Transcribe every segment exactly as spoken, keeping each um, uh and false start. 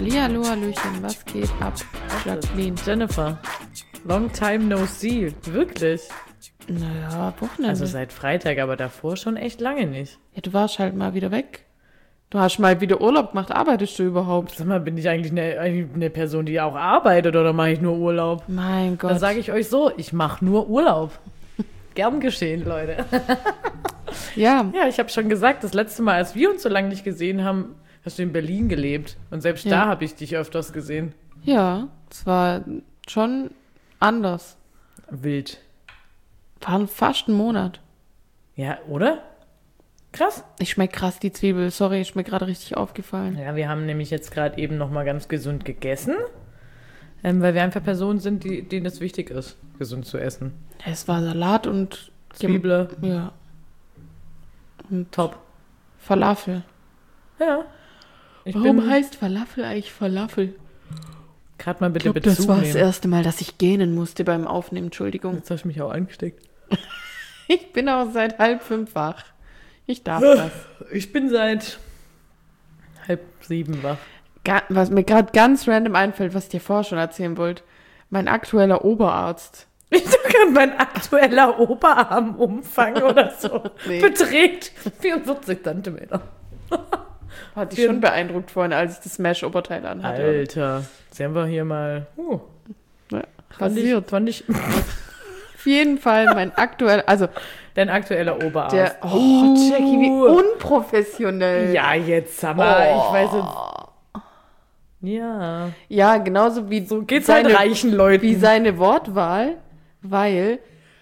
Hallihallo, Hallöchen, was geht ab? Jacqueline. Jennifer, long time no see. Wirklich? Naja, Wochenende. Also seit Freitag, aber davor schon echt lange nicht. Ja, du warst halt mal wieder weg. Du hast mal wieder Urlaub gemacht. Arbeitest du überhaupt? Sag mal, bin ich eigentlich eine, eine Person, die auch arbeitet oder mache ich nur Urlaub? Mein Gott. Dann sage ich euch so, ich mache nur Urlaub. Gern geschehen, Leute. Ja. Ja, ich habe schon gesagt, das letzte Mal, als wir uns so lange nicht gesehen haben, hast du in Berlin gelebt. Und selbst Ja. da habe ich dich öfters gesehen. Ja, es war schon anders. Wild. War fast ein Monat. Ja, oder? Krass. Ich schmeck krass die Zwiebel. Sorry, ist mir gerade richtig aufgefallen. Ja, wir haben nämlich jetzt gerade eben noch mal ganz gesund gegessen, ähm, weil wir einfach Personen sind, die, denen es wichtig ist, gesund zu essen. Es war Salat und Zwiebel, Ja. Und top. Falafel. Ja. Ich Warum bin heißt Falafel eigentlich Falafel? gerade mal Ich bitte glaube, Bezug das war das nehmen. erste Mal, dass ich gähnen musste beim Aufnehmen. Entschuldigung. Jetzt hast du mich auch angesteckt. Ich bin auch seit halb fünf wach. Ich darf das. Ich bin seit halb sieben wach. Ga- Was mir gerade ganz random einfällt, was ich dir vorher schon erzählen wollte. Mein aktueller Oberarzt. Ich sage, mein aktueller Oberarmumfang oder so Nee. beträgt vierundvierzig Zentimeter. Hat dich schon beeindruckt vorhin, als ich das Smash-Oberteil anhatte. Alter, jetzt haben wir hier mal uh, Ja, fand ich, rasiert. fand ich Auf jeden Fall mein aktueller, also dein aktueller Oberarzt. der, oh, Jackie, wie unprofessionell. Ja, jetzt sag mal, Oh. ich weiß jetzt. Ja. Ja, genauso wie So geht's seine, halt reichen Leuten. wie seine Wortwahl, weil,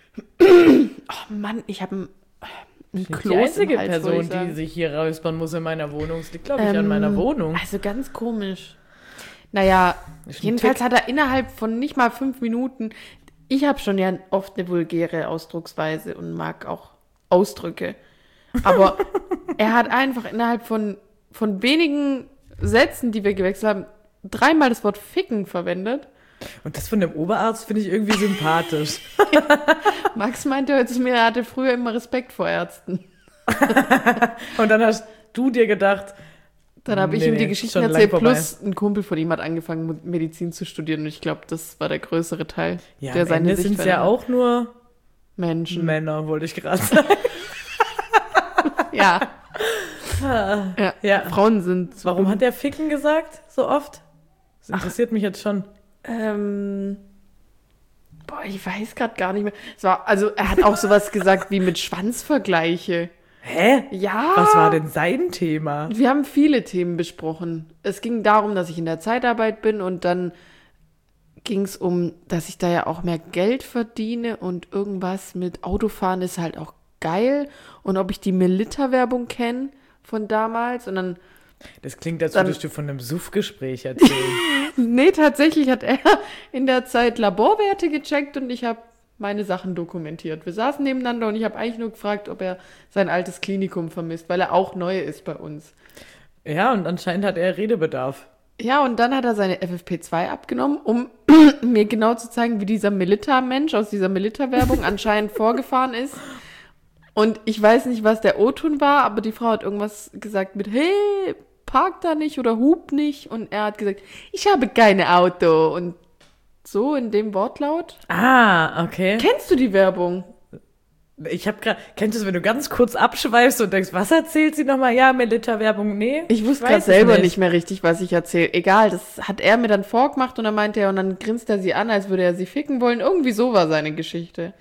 oh Mann, ich habe ein, ein die Kloß einzige im Hals, Person, wollte ich sagen. die sich hier räuspern muss in meiner Wohnung. Es liegt, glaube ich, an Ähm, meiner Wohnung. Also ganz komisch. Naja, Ist ein jedenfalls Tick. hat er innerhalb von nicht mal fünf Minuten, ich habe schon ja oft eine vulgäre Ausdrucksweise und mag auch Ausdrücke, aber er hat einfach innerhalb von, von wenigen Sätzen, die wir gewechselt haben, dreimal das Wort ficken verwendet. Und das von dem Oberarzt finde ich irgendwie sympathisch. Max meinte heute zu mir, er hatte früher immer Respekt vor Ärzten. Und dann hast du dir gedacht, Dann habe ich Nee, ihm die nee, Geschichten schon lang erzählt, vorbei. plus ein Kumpel von ihm hat angefangen, Medizin zu studieren und ich glaube, das war der größere Teil, ja, der am seine Ende Sicht sind es ja verändert. auch nur Menschen. Männer, wollte ich gerade sagen. Ja. ja. Ja. Frauen sind. Warum hat der Ficken gesagt, so oft? Das interessiert mich jetzt schon. Ähm, boah, ich weiß gerade gar nicht mehr. Es war, also er hat auch sowas gesagt wie mit Schwanzvergleiche. Hä? Ja. Was war denn sein Thema? Wir haben viele Themen besprochen. Es ging darum, dass ich in der Zeitarbeit bin und dann ging es um, dass ich da ja auch mehr Geld verdiene und irgendwas mit Autofahren ist halt auch geil und ob ich die Melitta-Werbung kenne von damals und dann, Das klingt, als Dann- würdest du von einem Suffgespräch erzählen. nee, tatsächlich hat er in der Zeit Laborwerte gecheckt und ich habe meine Sachen dokumentiert. Wir saßen nebeneinander und ich habe eigentlich nur gefragt, ob er sein altes Klinikum vermisst, weil er auch neu ist bei uns. Ja, und anscheinend hat er Redebedarf. Ja, und dann hat er seine F F P zwei abgenommen, um mir genau zu zeigen, wie dieser Melitta-Mensch aus dieser Melitta-Werbung anscheinend vorgefahren ist. Und ich weiß nicht, was der O-Ton war, aber die Frau hat irgendwas gesagt mit, hey, park da nicht oder hub nicht. Und er hat gesagt, ich habe kein Auto. Und so in dem Wortlaut. Ah, okay. Kennst du die Werbung? Ich habe gerade, kennst du es, wenn du ganz kurz abschweifst und denkst, was erzählt sie nochmal? Ja, Melitta-Werbung, nee. Ich wusste weiß gerade es selber nicht. nicht mehr richtig, was ich erzähle. Egal, das hat er mir dann vorgemacht und dann meinte er, und dann grinst er sie an, als würde er sie ficken wollen. Irgendwie so war seine Geschichte.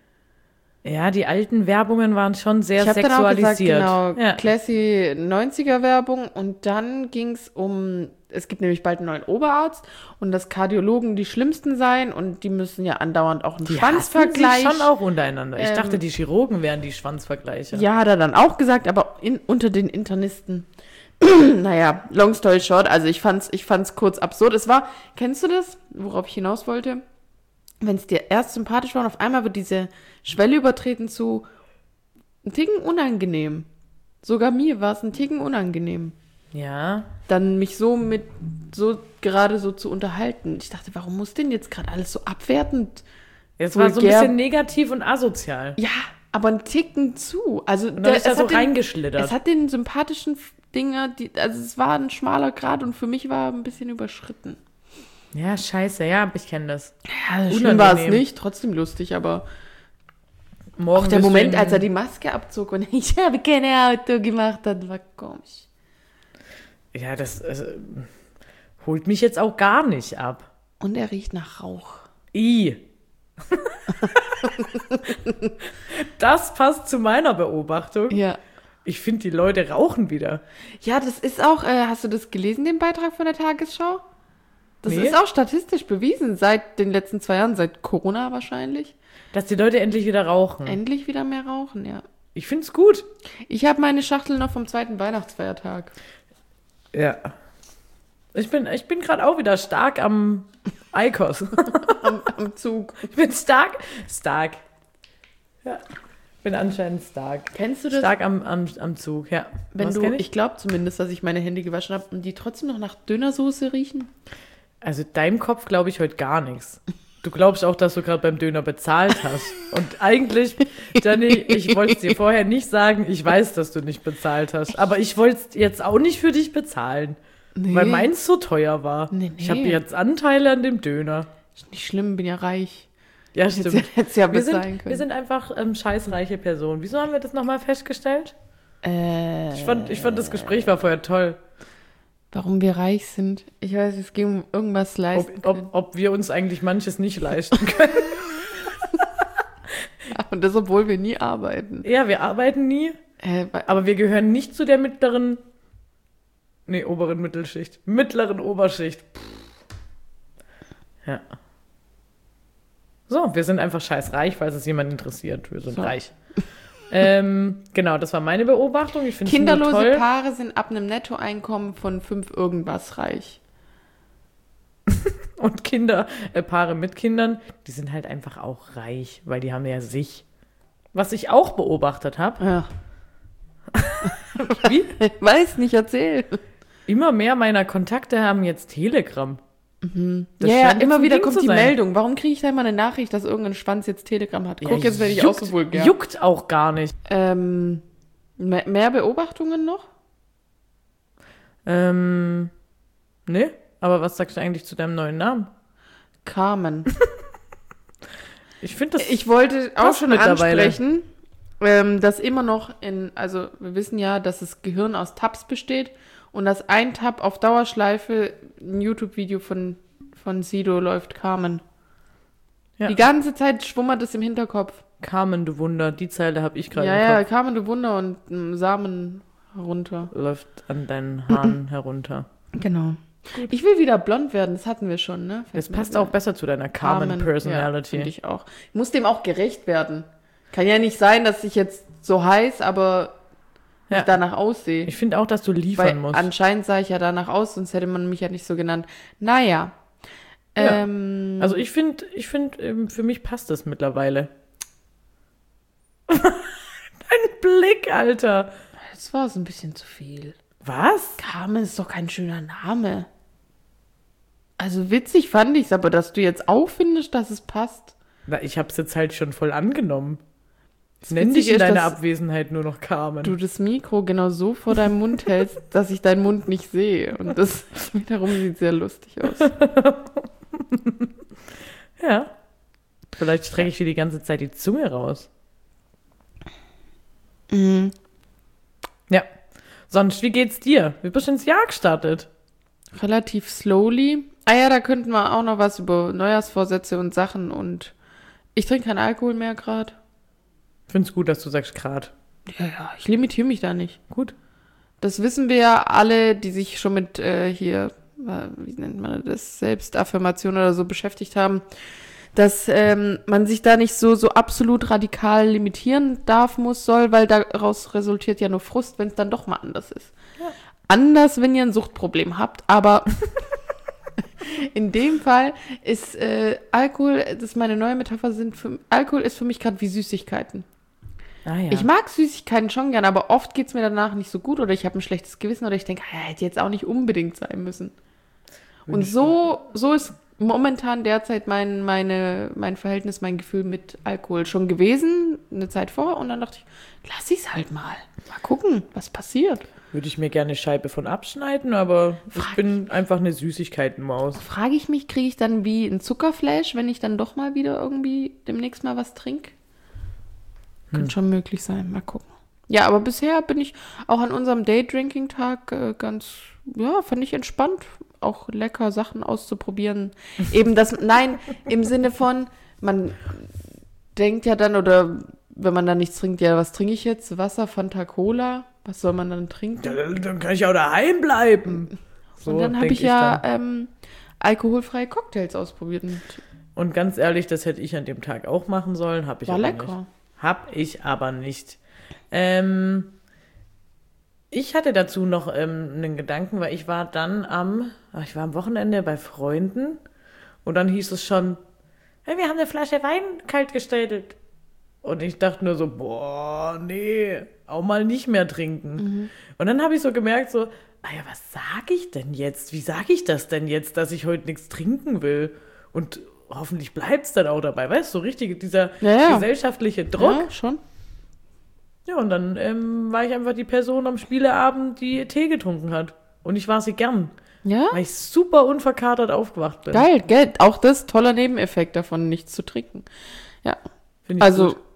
Ja, die alten Werbungen waren schon sehr Ich habe dann auch gesagt, sexualisiert. genau, ja. classy neunziger-Werbung und dann ging es um, es gibt nämlich bald einen neuen Oberarzt und dass Kardiologen die schlimmsten seien und die müssen ja andauernd auch einen Die Schwanzvergleich. hassen sich schon auch untereinander. Ich Ähm, dachte, die Chirurgen wären die Schwanzvergleiche. Ja, hat er dann auch gesagt, aber in, unter den Internisten. Naja, long story short, also ich fand's, ich fand's kurz absurd. Es war, kennst du das, worauf ich hinaus wollte? Wenn es dir erst sympathisch war und auf einmal wird diese Schwelle übertreten zu ein Ticken unangenehm. Sogar mir war es ein Ticken unangenehm. Ja. Dann mich so mit, so gerade so zu unterhalten. Ich dachte, warum muss denn jetzt gerade alles so abwertend? Es war so ein vulgär- bisschen negativ und asozial. Ja, aber einen Ticken zu. Also Und dann ist er es so hat den, reingeschlittert. es hat den sympathischen Dinger, die, also es war ein schmaler Grat und für mich war er ein bisschen überschritten. Ja, scheiße, ja, ich kenne das. Ja, schlimm war es nicht, trotzdem lustig, aber Morgen auch der wirst du Moment, ihn- als er die Maske abzog und ich habe keine Auto gemacht hat, war komisch. Ja, das äh, holt mich jetzt auch gar nicht ab. Und er riecht nach Rauch. I. Das passt zu meiner Beobachtung. Ja. Ich finde, die Leute rauchen wieder. Ja, das ist auch, äh, hast du das gelesen, den Beitrag von der Tagesschau? Das Nee. ist auch statistisch bewiesen, seit den letzten zwei Jahren, seit Corona wahrscheinlich. Dass die Leute endlich wieder rauchen. Endlich wieder mehr rauchen, ja. Ich finde es gut. Ich habe meine Schachtel noch vom zweiten Weihnachtsfeiertag. Ja. Ich bin, ich bin gerade auch wieder stark am Eikos. am, am Zug. Ich bin stark. Stark. Ja. Ich bin anscheinend stark. Kennst du das? Stark am, am, am Zug, ja. Wenn Was du, kenn ich, ich? glaube zumindest, dass ich meine Hände gewaschen habe und die trotzdem noch nach Dönersoße riechen. Also deinem Kopf glaube ich heute gar nichts. Du glaubst auch, dass du gerade beim Döner bezahlt hast. Und eigentlich, Jenny, ich wollte es dir vorher nicht sagen, ich weiß, dass du nicht bezahlt hast. Aber ich wollte es jetzt auch nicht für dich bezahlen. Nee. Weil meins so teuer war. Nee, nee. Ich habe jetzt Anteile an dem Döner. Ist nicht schlimm, bin ja reich. Ja, Hättest stimmt. hättest ja Wir bezahlen sind, können. wir sind einfach ähm, scheißreiche Personen. Wieso haben wir das nochmal festgestellt? äh, Ich fand, ich fand, das Gespräch war vorher toll. warum wir reich sind. Ich weiß, es ging um irgendwas leisten Ob, können. ob, ob wir uns eigentlich manches nicht leisten können. Und das, obwohl wir nie arbeiten. Ja, wir arbeiten nie, Äh, weil- aber wir gehören nicht zu der mittleren, nee, oberen Mittelschicht, mittleren Oberschicht. Pff. Ja. So, wir sind einfach scheiß reich, falls es jemand interessiert. Wir sind So. reich. ähm, genau, das war meine Beobachtung. Ich finde es nur Kinderlose toll. Paare sind ab einem Nettoeinkommen von fünf irgendwas reich. Und Kinder, äh, Paare mit Kindern, die sind halt einfach auch reich, weil die haben ja sich. Was ich auch beobachtet habe, Ja. wie Weiß nicht, erzähl. immer mehr meiner Kontakte haben jetzt Telegram. Das Ja, ja, scheint jetzt immer ein wieder Ding kommt zu die sein. Meldung. Warum kriege ich da immer eine Nachricht, dass irgendein Schwanz jetzt Telegram hat? Guck, Ja, jetzt werde ich auch juckt- so vulgär. Juckt auch gar nicht. Ähm, mehr, mehr Beobachtungen noch? Ähm, ne? Aber was sagst du eigentlich zu deinem neuen Namen? Carmen. Ich finde das. Ich wollte auch passt schon mittlerweile. ansprechen, ähm, dass immer noch in, also wir wissen ja, dass das Gehirn aus Tabs besteht und dass ein Tab auf Dauerschleife ein YouTube-Video von, von Sido läuft, Carmen. Ja. Die ganze Zeit schwummert es im Hinterkopf. Carmen, du Wunder, die Zeile habe ich gerade Ja, im ja, Kopf. Carmen, du Wunder und ähm, Samen runter. Läuft an deinen Haaren herunter. Genau. Ich will wieder blond werden, das hatten wir schon, ne? Das Fällt mir passt wieder auch besser zu deiner Carmen, Ja, Personality. finde ich auch. Ich muss dem auch gerecht werden. Kann ja nicht sein, dass ich jetzt so heiß, aber Ja. danach aussehe. Ich finde auch, dass du liefern Weil musst. anscheinend sah ich ja danach aus, sonst hätte man mich ja nicht so genannt. Naja. Ja. Ähm, Also ich finde, ich finde, ähm, für mich passt das mittlerweile. Dein Blick, Alter. das war so ein bisschen zu viel. Was? Carmen ist doch kein schöner Name. Also witzig fand ich's, aber dass du jetzt auch findest, dass es passt. Na, ich hab's jetzt halt schon voll angenommen. Das Nenn dich Witzige in ist, deiner dass Abwesenheit nur noch Carmen. du das Mikro genau so vor deinem Mund hältst, dass ich deinen Mund nicht sehe. Und das wiederum sieht sehr lustig aus. Ja. Vielleicht strecke ich dir die ganze Zeit die Zunge raus. Mhm. Ja. Sonst, wie geht's dir? Wie bist du ins Jahr gestartet? Relativ slowly. Ah ja, da könnten wir auch noch was über Neujahrsvorsätze und Sachen und ich trinke keinen Alkohol mehr gerade. Ich find's gut, dass du sagst grad. Ja, ja, ich limitiere mich da nicht. Gut. Das wissen wir ja alle, die sich schon mit äh, hier, äh, wie nennt man das, Selbstaffirmation oder so beschäftigt haben, dass ähm, man sich da nicht so, so absolut radikal limitieren darf, muss, soll, weil daraus resultiert ja nur Frust, wenn es dann doch mal anders ist. Ja. Anders, wenn ihr ein Suchtproblem habt, aber in dem Fall ist äh, Alkohol, das ist meine neue Metapher, sind für, Alkohol ist für mich gerade wie Süßigkeiten. Ah ja. Ich mag Süßigkeiten schon gern, aber oft geht es mir danach nicht so gut oder ich habe ein schlechtes Gewissen oder ich denke, ah, hätte jetzt auch nicht unbedingt sein müssen. Und Wünsch- so, so ist momentan derzeit mein, meine, mein Verhältnis, mein Gefühl mit Alkohol schon gewesen, eine Zeit vor. Und dann dachte ich, lass ich's halt mal. Mal gucken, was passiert. Würde ich mir gerne eine Scheibe von abschneiden, aber Frag ich bin einfach eine Süßigkeitenmaus. Frage ich mich, kriege ich dann wie ein Zuckerflash, wenn ich dann doch mal wieder irgendwie demnächst mal was trinke? Hm. Könnte schon möglich sein, mal gucken. Ja, aber bisher bin ich auch an unserem Daydrinking-Tag äh, ganz, ja, fand ich entspannt. Auch lecker Sachen auszuprobieren. Eben das, nein, im Sinne von, man denkt ja dann, oder wenn man dann nichts trinkt, ja, was trinke ich jetzt? Wasser, Fanta, Cola? Was soll man dann trinken? Ja, dann, dann kann ich auch daheim bleiben. So und dann habe denk ich ja dann. ähm, alkoholfreie Cocktails ausprobiert. Und Und ganz ehrlich, das hätte ich an dem Tag auch machen sollen, habe ich war aber lecker. nicht. Hab ich aber nicht. Ähm, ich hatte dazu noch ähm, einen Gedanken, weil ich war dann am, ach, ich war am Wochenende bei Freunden und dann hieß es schon, hey, wir haben eine Flasche Wein kalt gestellt. Und ich dachte nur so, boah, nee, auch mal nicht mehr trinken. Mhm. Und dann habe ich so gemerkt, so, ah ja, was sage ich denn jetzt? Wie sage ich das denn jetzt, dass ich heute nichts trinken will? Und hoffentlich bleibt es dann auch dabei. Weißt du, so richtig dieser Ja, ja. gesellschaftliche Druck. Ja, schon. Ja, und dann ähm, war ich einfach die Person am Spieleabend, die Tee getrunken hat. Und ich war sie gern, Ja, weil ich super unverkatert aufgewacht bin. geil, gell. Auch das, toller Nebeneffekt davon, nichts zu trinken. Ja, Find ich also, gut.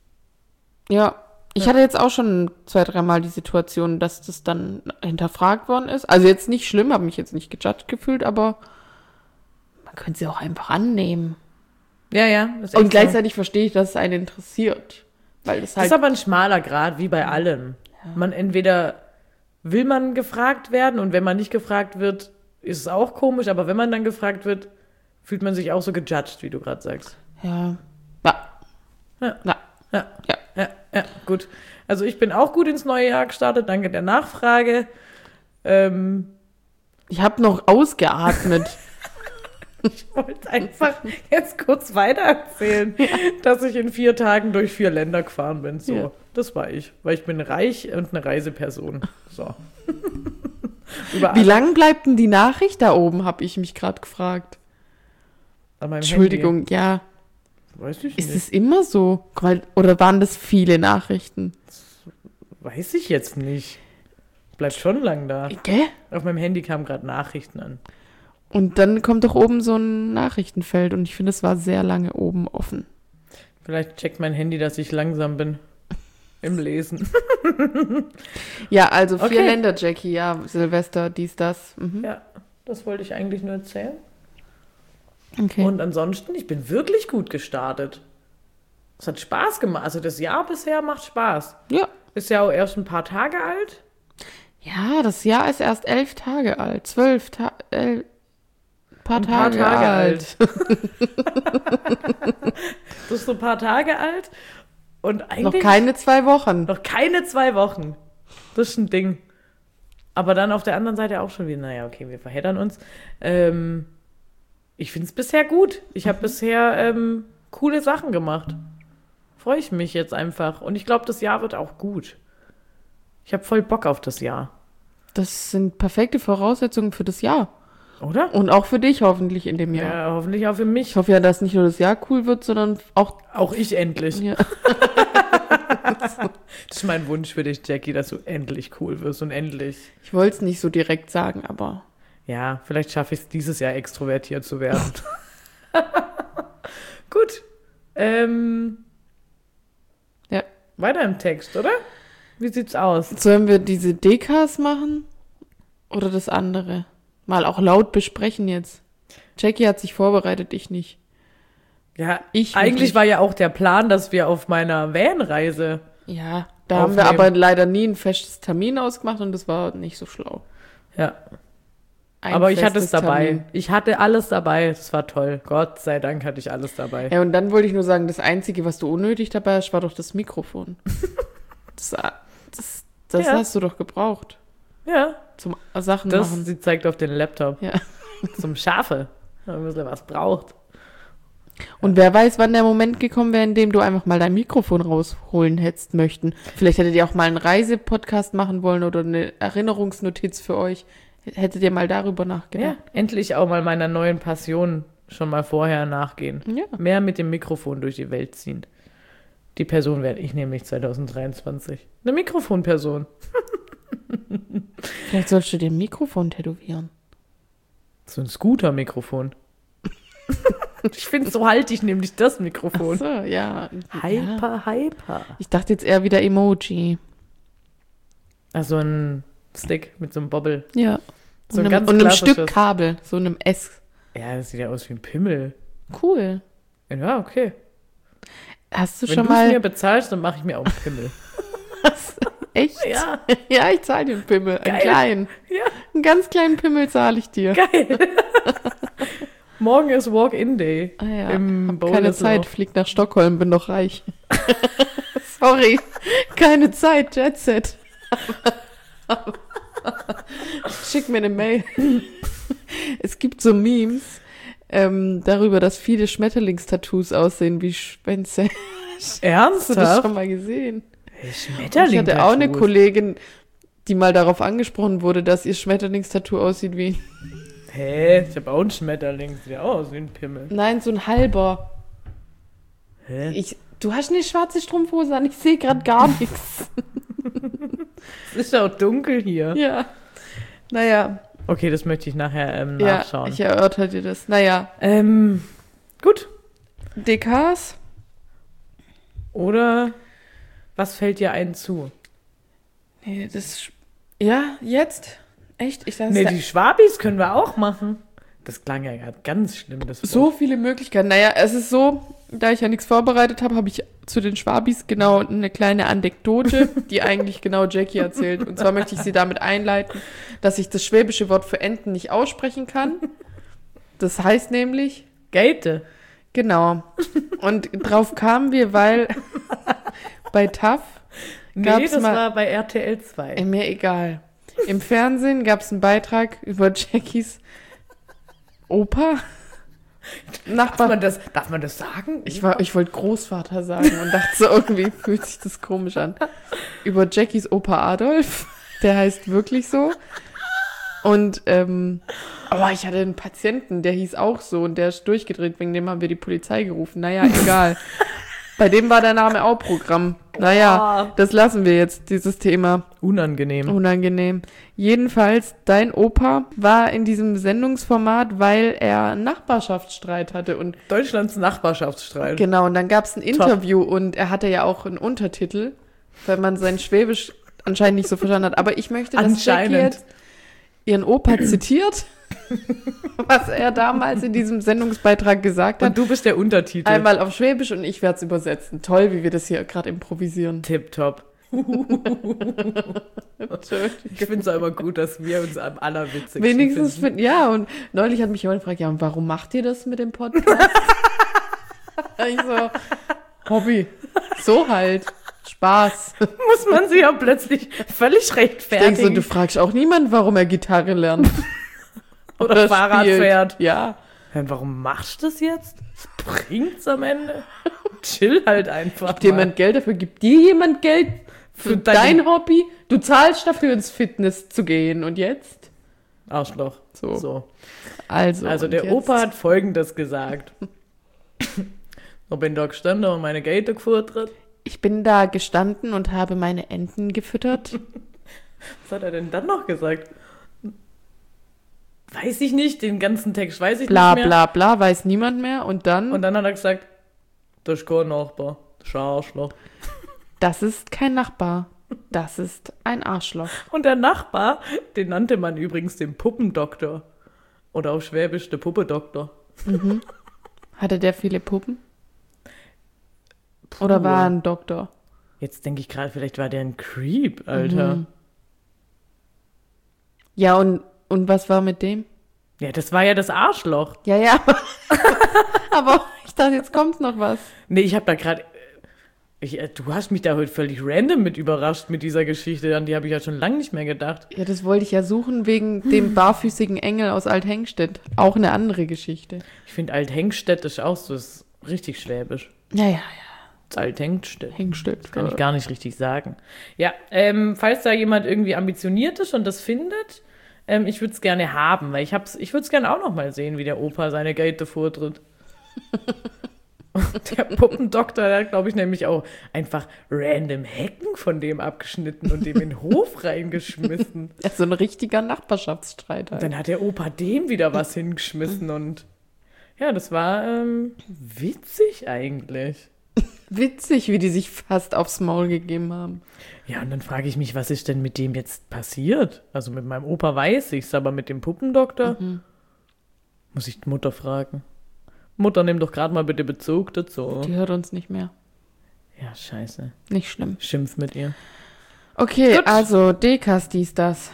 ja. Ich Ja. hatte jetzt auch schon zwei, dreimal die Situation, dass das dann hinterfragt worden ist. Also jetzt nicht schlimm, habe mich jetzt nicht gejudged gefühlt, aber man könnte sie auch einfach annehmen. Ja, ja. Das ist Und echt so. gleichzeitig verstehe ich, dass es einen interessiert. Weil das Das halt. ist aber ein schmaler Grad, wie bei allem. Man entweder will man gefragt werden und wenn man nicht gefragt wird, ist es auch komisch, aber wenn man dann gefragt wird, fühlt man sich auch so gejudged, wie du gerade sagst. ja. Ja. Ja. Na, Ja, ja. ja, ja, gut. Also ich bin auch gut ins neue Jahr gestartet, danke der Nachfrage. Ähm, Ich habe noch ausgeatmet. ich wollte einfach jetzt kurz weitererzählen, dass ich in vier Tagen durch vier Länder gefahren bin. So, Ja. das war ich, weil ich bin reich und eine Reiseperson. So. Überall Wie lang bleibt denn die Nachricht da oben, habe ich mich gerade gefragt. an meinem Entschuldigung, ja. Handy. Weiß ich Ist nicht. es immer so? Guck mal, oder waren das viele Nachrichten? Weiß ich jetzt nicht. Bleibt schon lang da. Gell? Auf meinem Handy kamen gerade Nachrichten an. Und dann kommt doch oben so ein Nachrichtenfeld und ich finde, es war sehr lange oben offen. Vielleicht checkt mein Handy, dass ich langsam bin im Lesen. Ja, also vier Okay. Länder, Jackie, ja, Silvester, dies, das. Mhm. Ja, das wollte ich eigentlich nur erzählen. Okay. Und ansonsten, ich bin wirklich gut gestartet. Es hat Spaß gemacht. Also das Jahr bisher macht Spaß. ja. Ist ja auch erst ein paar Tage alt. Ja, das Jahr ist erst elf Tage alt. Zwölf Tage. El paar Ein paar Tage, Tage alt. Das ist so ein paar Tage alt. Und eigentlich Noch keine zwei Wochen. noch keine zwei Wochen. Das ist ein Ding. Aber dann auf der anderen Seite auch schon wieder, naja, okay, wir verheddern uns. Ähm, ich finde es bisher gut. Ich habe bisher ähm, coole Sachen gemacht. Freue ich mich jetzt einfach. Und ich glaube, das Jahr wird auch gut. Ich habe voll Bock auf das Jahr. Das sind perfekte Voraussetzungen für das Jahr. Oder? Und auch für dich hoffentlich in dem Ja, Jahr. hoffentlich auch für mich. Ich hoffe ja, dass nicht nur das Jahr cool wird, sondern auch. Auch ich endlich. Ja. Das ist mein Wunsch für dich, Jackie, dass du endlich cool wirst und endlich. Ich wollte es nicht so direkt sagen, aber. Ja, vielleicht schaffe ich es dieses Jahr extrovertiert zu werden. Gut. Ähm, Ja. weiter im Text, oder? Wie sieht's aus? Sollen wir diese Dekas machen? Oder das andere? Mal auch laut besprechen jetzt. Jackie hat sich vorbereitet, ich nicht. Ja, Ich eigentlich wirklich. war ja auch der Plan, dass wir auf meiner Van-Reise. Ja, da haben wir Aufnehmen. aber leider nie ein festes Termin ausgemacht und das war nicht so schlau. Ja, Ein aber ich hatte es festes dabei. Termin. Ich hatte alles dabei. Das war toll. Gott sei Dank hatte ich alles dabei. Ja, und dann wollte ich nur sagen, das Einzige, was du unnötig dabei hast, war doch das Mikrofon. das das, das Ja. hast du doch gebraucht. Ja, Zum Sachen das, machen. sie zeigt auf den Laptop. Ja. Zum Schafe. Wenn man ein bisschen was braucht. Und wer weiß, wann der Moment gekommen wäre, in dem du einfach mal dein Mikrofon rausholen hättest möchten. Vielleicht hättet ihr auch mal einen Reisepodcast machen wollen oder eine Erinnerungsnotiz für euch. Hättet ihr mal darüber Ja, nachgedacht? endlich auch mal meiner neuen Passion schon mal vorher nachgehen. Ja. Mehr mit dem Mikrofon durch die Welt ziehen. Die Person werde ich nämlich zwanzig dreiundzwanzig. Eine Mikrofonperson. Vielleicht sollst du dir ein Mikrofon tätowieren. So ein Scooter-Mikrofon. Ich finde, so halte ich nämlich das Mikrofon. Ach so, ja. Hyper, ja. hyper. Ich dachte jetzt eher wieder Emoji. Also ein Stick mit so einem Bobbel. Ja. So und ein einem, ganz und einem klassisches. Stück Kabel, so einem S. Ja, das sieht ja aus wie ein Pimmel. Cool. Ja, okay. Hast du Wenn schon du es mal... mir bezahlst, dann mache ich mir auch einen Pimmel. Echt? Ja. Ja, ich zahle dir einen Pimmel. Einen Geil. kleinen. Ja, Einen ganz kleinen Pimmel zahle ich dir. geil. Morgen ist Walk-In-Day Ah ja, im hab keine Boleslaw. Zeit, flieg nach Stockholm, bin doch reich. Sorry, keine Zeit, Jet Set. Schick mir eine Mail. Es gibt so Memes ähm, darüber, dass viele Schmetterlingstattoos aussehen wie Schwänze. Hast du das Ernsthaft? schon mal gesehen? Hey, Ich Schmetterling hatte auch eine Kollegin, die mal darauf angesprochen wurde, dass ihr Schmetterlingstattoo aussieht wie... Hä? Ich habe auch einen Schmetterling. Sieht ja auch aus wie ein Pimmel. Nein, so ein halber. Hä? Ich, du hast eine schwarze Strumpfhose an, ich sehe gerade gar nichts. Es ist auch dunkel hier. Ja. Naja, Okay, das möchte ich nachher ähm, ja, nachschauen. ich erörter dir das. Naja, ähm, gut. D Ks? Oder was fällt dir ein zu? Nee, das... Ja, jetzt? Echt? Ich dachte, Nee, es die Schwabis können wir auch machen. Das klang ja grad ganz schlimm, das Wort. so viele Möglichkeiten. Naja, es ist so, da ich ja nichts vorbereitet habe, habe ich zu den Schwabis genau eine kleine Anekdote, die eigentlich genau Jackie erzählt. Und zwar möchte ich sie damit einleiten, dass ich das schwäbische Wort für Enten nicht aussprechen kann. Das heißt nämlich, Gate. genau. Und drauf kamen wir, weil bei T A F Nee, gab's das mal, war bei R T L zwei. Ey, mir egal. Im Fernsehen gab es einen Beitrag über Jackies Opa. Darf Nachbar. man das, darf man das sagen? Ich, war- ich wollte Großvater sagen und dachte so, irgendwie fühlt sich das komisch an. Über Jackies Opa Adolf. Der heißt wirklich so. Und, ähm, aber ich hatte einen Patienten, der hieß auch so und der ist durchgedreht, wegen dem haben wir die Polizei gerufen. Naja, egal. Bei dem war der Name auch Programm. Naja, das lassen wir jetzt, dieses Thema. Unangenehm. Unangenehm. Jedenfalls, dein Opa war in diesem Sendungsformat, weil er einen Nachbarschaftsstreit hatte. Und Deutschlands Nachbarschaftsstreit. genau, und dann gab es ein Interview und er hatte ja auch einen Untertitel, weil man sein Schwäbisch anscheinend nicht so verstanden hat. Aber ich möchte, dass Jackie Anscheinend. jetzt ihren Opa zitiert, was er damals in diesem Sendungsbeitrag gesagt hat. Und du bist der Untertitel. Einmal auf Schwäbisch und ich werde es übersetzen. Toll, wie wir das hier gerade improvisieren. Tipptopp. Ich finde es auch immer gut, dass wir uns am allerwitzigsten Wenigstens finden. finden, ja, und neulich hat mich jemand gefragt, ja, und warum macht ihr das mit dem Podcast? Ich so, Hobby. So halt. Spaß. Muss man sich ja plötzlich völlig Ich rechtfertigen. denke so, du fragst auch niemand, warum er Gitarre lernt. Oder Fahrrad spielt. fährt. Ja. Ja, warum machst du das jetzt? Was bringt's am Ende? Chill halt einfach Gibt jemand Geld dafür? Gibt dir jemand Geld für, Für dein dein- Hobby? Du zahlst dafür, ins Fitness zu gehen. Und jetzt? Arschloch. So. so. Also, Also und der jetzt? Opa hat Folgendes gesagt. Ich bin da gestanden und meine Gator gefuttert. Ich bin da gestanden und habe meine Enten gefüttert. Was hat er denn dann noch gesagt? Weiß ich nicht, den ganzen Text weiß ich Bla nicht mehr. bla bla, weiß niemand mehr. Und dann, Und dann hat er gesagt, das ist kein Nachbar, das ist ein Arschloch. das ist kein Nachbar. Das ist ein Arschloch. Und der Nachbar, den nannte man übrigens den Puppendoktor. Oder auf Schwäbisch der Puppedoktor. Hatte der viele Puppen? Oder war er ein Doktor? Jetzt denke ich gerade, vielleicht war der ein Creep, Alter. Mhm. Ja, und, und was war mit dem? Ja, das war ja das Arschloch. Ja, ja. Aber ich dachte, jetzt kommt noch was. Nee, ich habe da gerade... Ich, äh, du hast mich da heute völlig random mit überrascht mit dieser Geschichte. An die habe ich ja schon lange nicht mehr gedacht. Ja, das wollte ich ja suchen wegen dem barfüßigen Engel aus Althengstedt. Auch eine andere Geschichte. Ich finde Althengstedt ist auch so, ist richtig schwäbisch. Ja, ja, ja. Althengstedt. Hengstedt. Kann ich gar nicht richtig sagen. Ja, ähm, falls da jemand irgendwie ambitioniert ist und das findet, Ähm, ich würde es gerne haben, weil ich hab's, ich würde es gerne auch noch mal sehen, wie der Opa seine Gate vortritt. Und der Puppendoktor, der hat, glaube ich, nämlich auch einfach random Hecken von dem abgeschnitten und dem in den Hof reingeschmissen. Ja, so ein richtiger Nachbarschaftsstreit halt. Dann hat der Opa dem wieder was hingeschmissen und ja, das war ähm, witzig eigentlich. Witzig, wie die sich fast aufs Maul gegeben haben. Ja, und dann frage ich mich, was ist denn mit dem jetzt passiert? Also mit meinem Opa weiß ich's, aber mit dem Puppendoktor Mhm. muss ich die Mutter fragen. Mutter, nimm doch gerade mal bitte Bezug dazu. Die hört uns nicht mehr. Ja, scheiße. Nicht schlimm. Schimpf mit ihr. Okay, Gut. also Dekas, dies, das.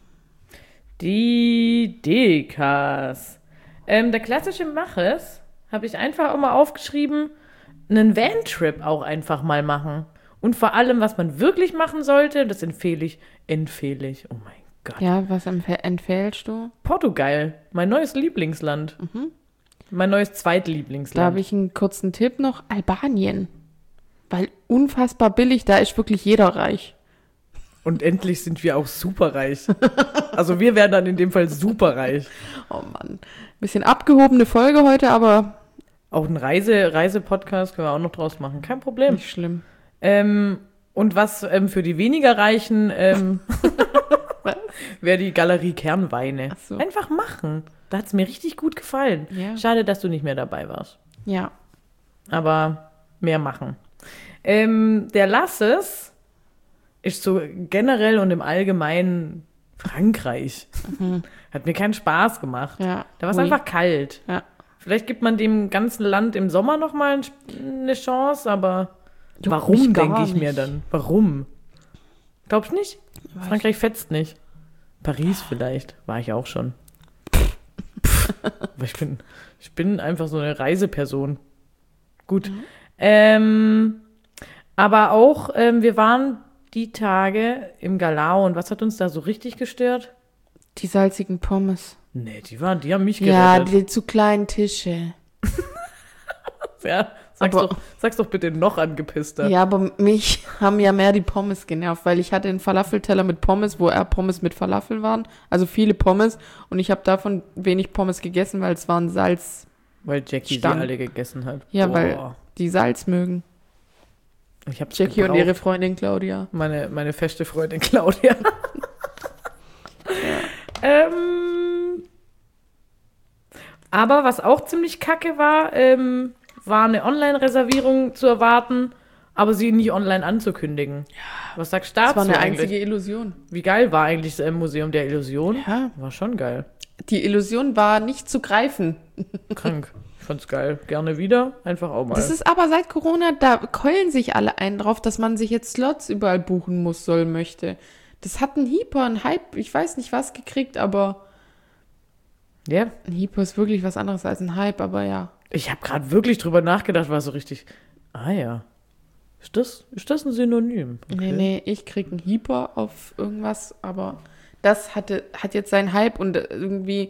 Die Dekas. Ähm, der klassische Maches habe ich einfach auch mal aufgeschrieben, einen Van-Trip auch einfach mal machen. Und vor allem, was man wirklich machen sollte, das empfehle ich, empfehle ich, oh mein Gott. Ja, was empf- empfehlst du? Portugal, mein neues Lieblingsland. Mein neues Da Zweitlieblingsland. habe ich einen kurzen Tipp noch. Albanien. Weil unfassbar billig, da ist wirklich jeder reich. Und endlich sind wir auch superreich. Also wir werden dann in dem Fall superreich. Oh Mann. Bisschen abgehobene Folge heute, aber Auch ein Reise, Reise-Podcast können wir auch noch draus machen. Kein Problem. nicht schlimm. Ähm, und was ähm, für die weniger Reichen ähm, wäre die Galerie Kernweine. Ach so. Einfach machen. Da hat es mir richtig gut gefallen. Ja. Schade, dass du nicht mehr dabei warst. Ja. Aber mehr machen. Ähm, der Lasses ist so generell und im Allgemeinen Frankreich. Hat mir keinen Spaß gemacht. Ja. Da war es Ui. einfach kalt. Ja. Vielleicht gibt man dem ganzen Land im Sommer noch mal eine Chance, aber Juckt warum, mich gar denke ich mir nicht. dann? Warum? Glaubst du nicht? Weiß Frankreich fetzt nicht. Paris vielleicht. War ich auch schon. Aber ich bin, ich bin einfach so eine Reiseperson. Gut. Mhm. Ähm, aber auch, ähm, wir waren die Tage im Galau und was hat uns da so richtig gestört? Die salzigen Pommes. Nee, die waren, die haben mich Ja, gerettet. die zu kleinen Tische. Ja, sag's, Aber- doch, sag's doch bitte noch angepisster. Ja, aber mich haben ja mehr die Pommes genervt, weil ich hatte einen Falafelteller mit Pommes, wo eher Pommes mit Falafel waren. Also viele Pommes. Und ich habe davon wenig Pommes gegessen, weil es waren Salz. Weil Jackie Stank. sie alle gegessen hat. Ja, Boah. weil die Salz mögen. Ich hab's Jackie und gebraucht. ihre Freundin Claudia. Meine, meine feste Freundin Claudia. ähm, aber was auch ziemlich kacke war, ähm, war eine Online-Reservierung zu erwarten, aber sie nicht online anzukündigen. Was sagst du dazu Das war eine eigentlich? einzige Illusion. Wie geil war eigentlich das Museum der Illusion? Ja, War schon geil. die Illusion war nicht zu greifen. Krank. Ich fand's geil. Gerne wieder. Einfach auch mal. Das ist aber seit Corona, da keulen sich alle ein drauf, dass man sich jetzt Slots überall buchen muss, soll, möchte. Das hat ein Hyper, ein Hype, ich weiß nicht was gekriegt, aber Ja. ein Hyper ist wirklich was anderes als ein Hype, aber ja. Ich habe gerade wirklich drüber nachgedacht, war so richtig. Ah ja. Ist das, ist das ein Synonym? Nee, nee, ich krieg einen Hyper auf irgendwas, aber das hatte, hat jetzt seinen Hype und irgendwie,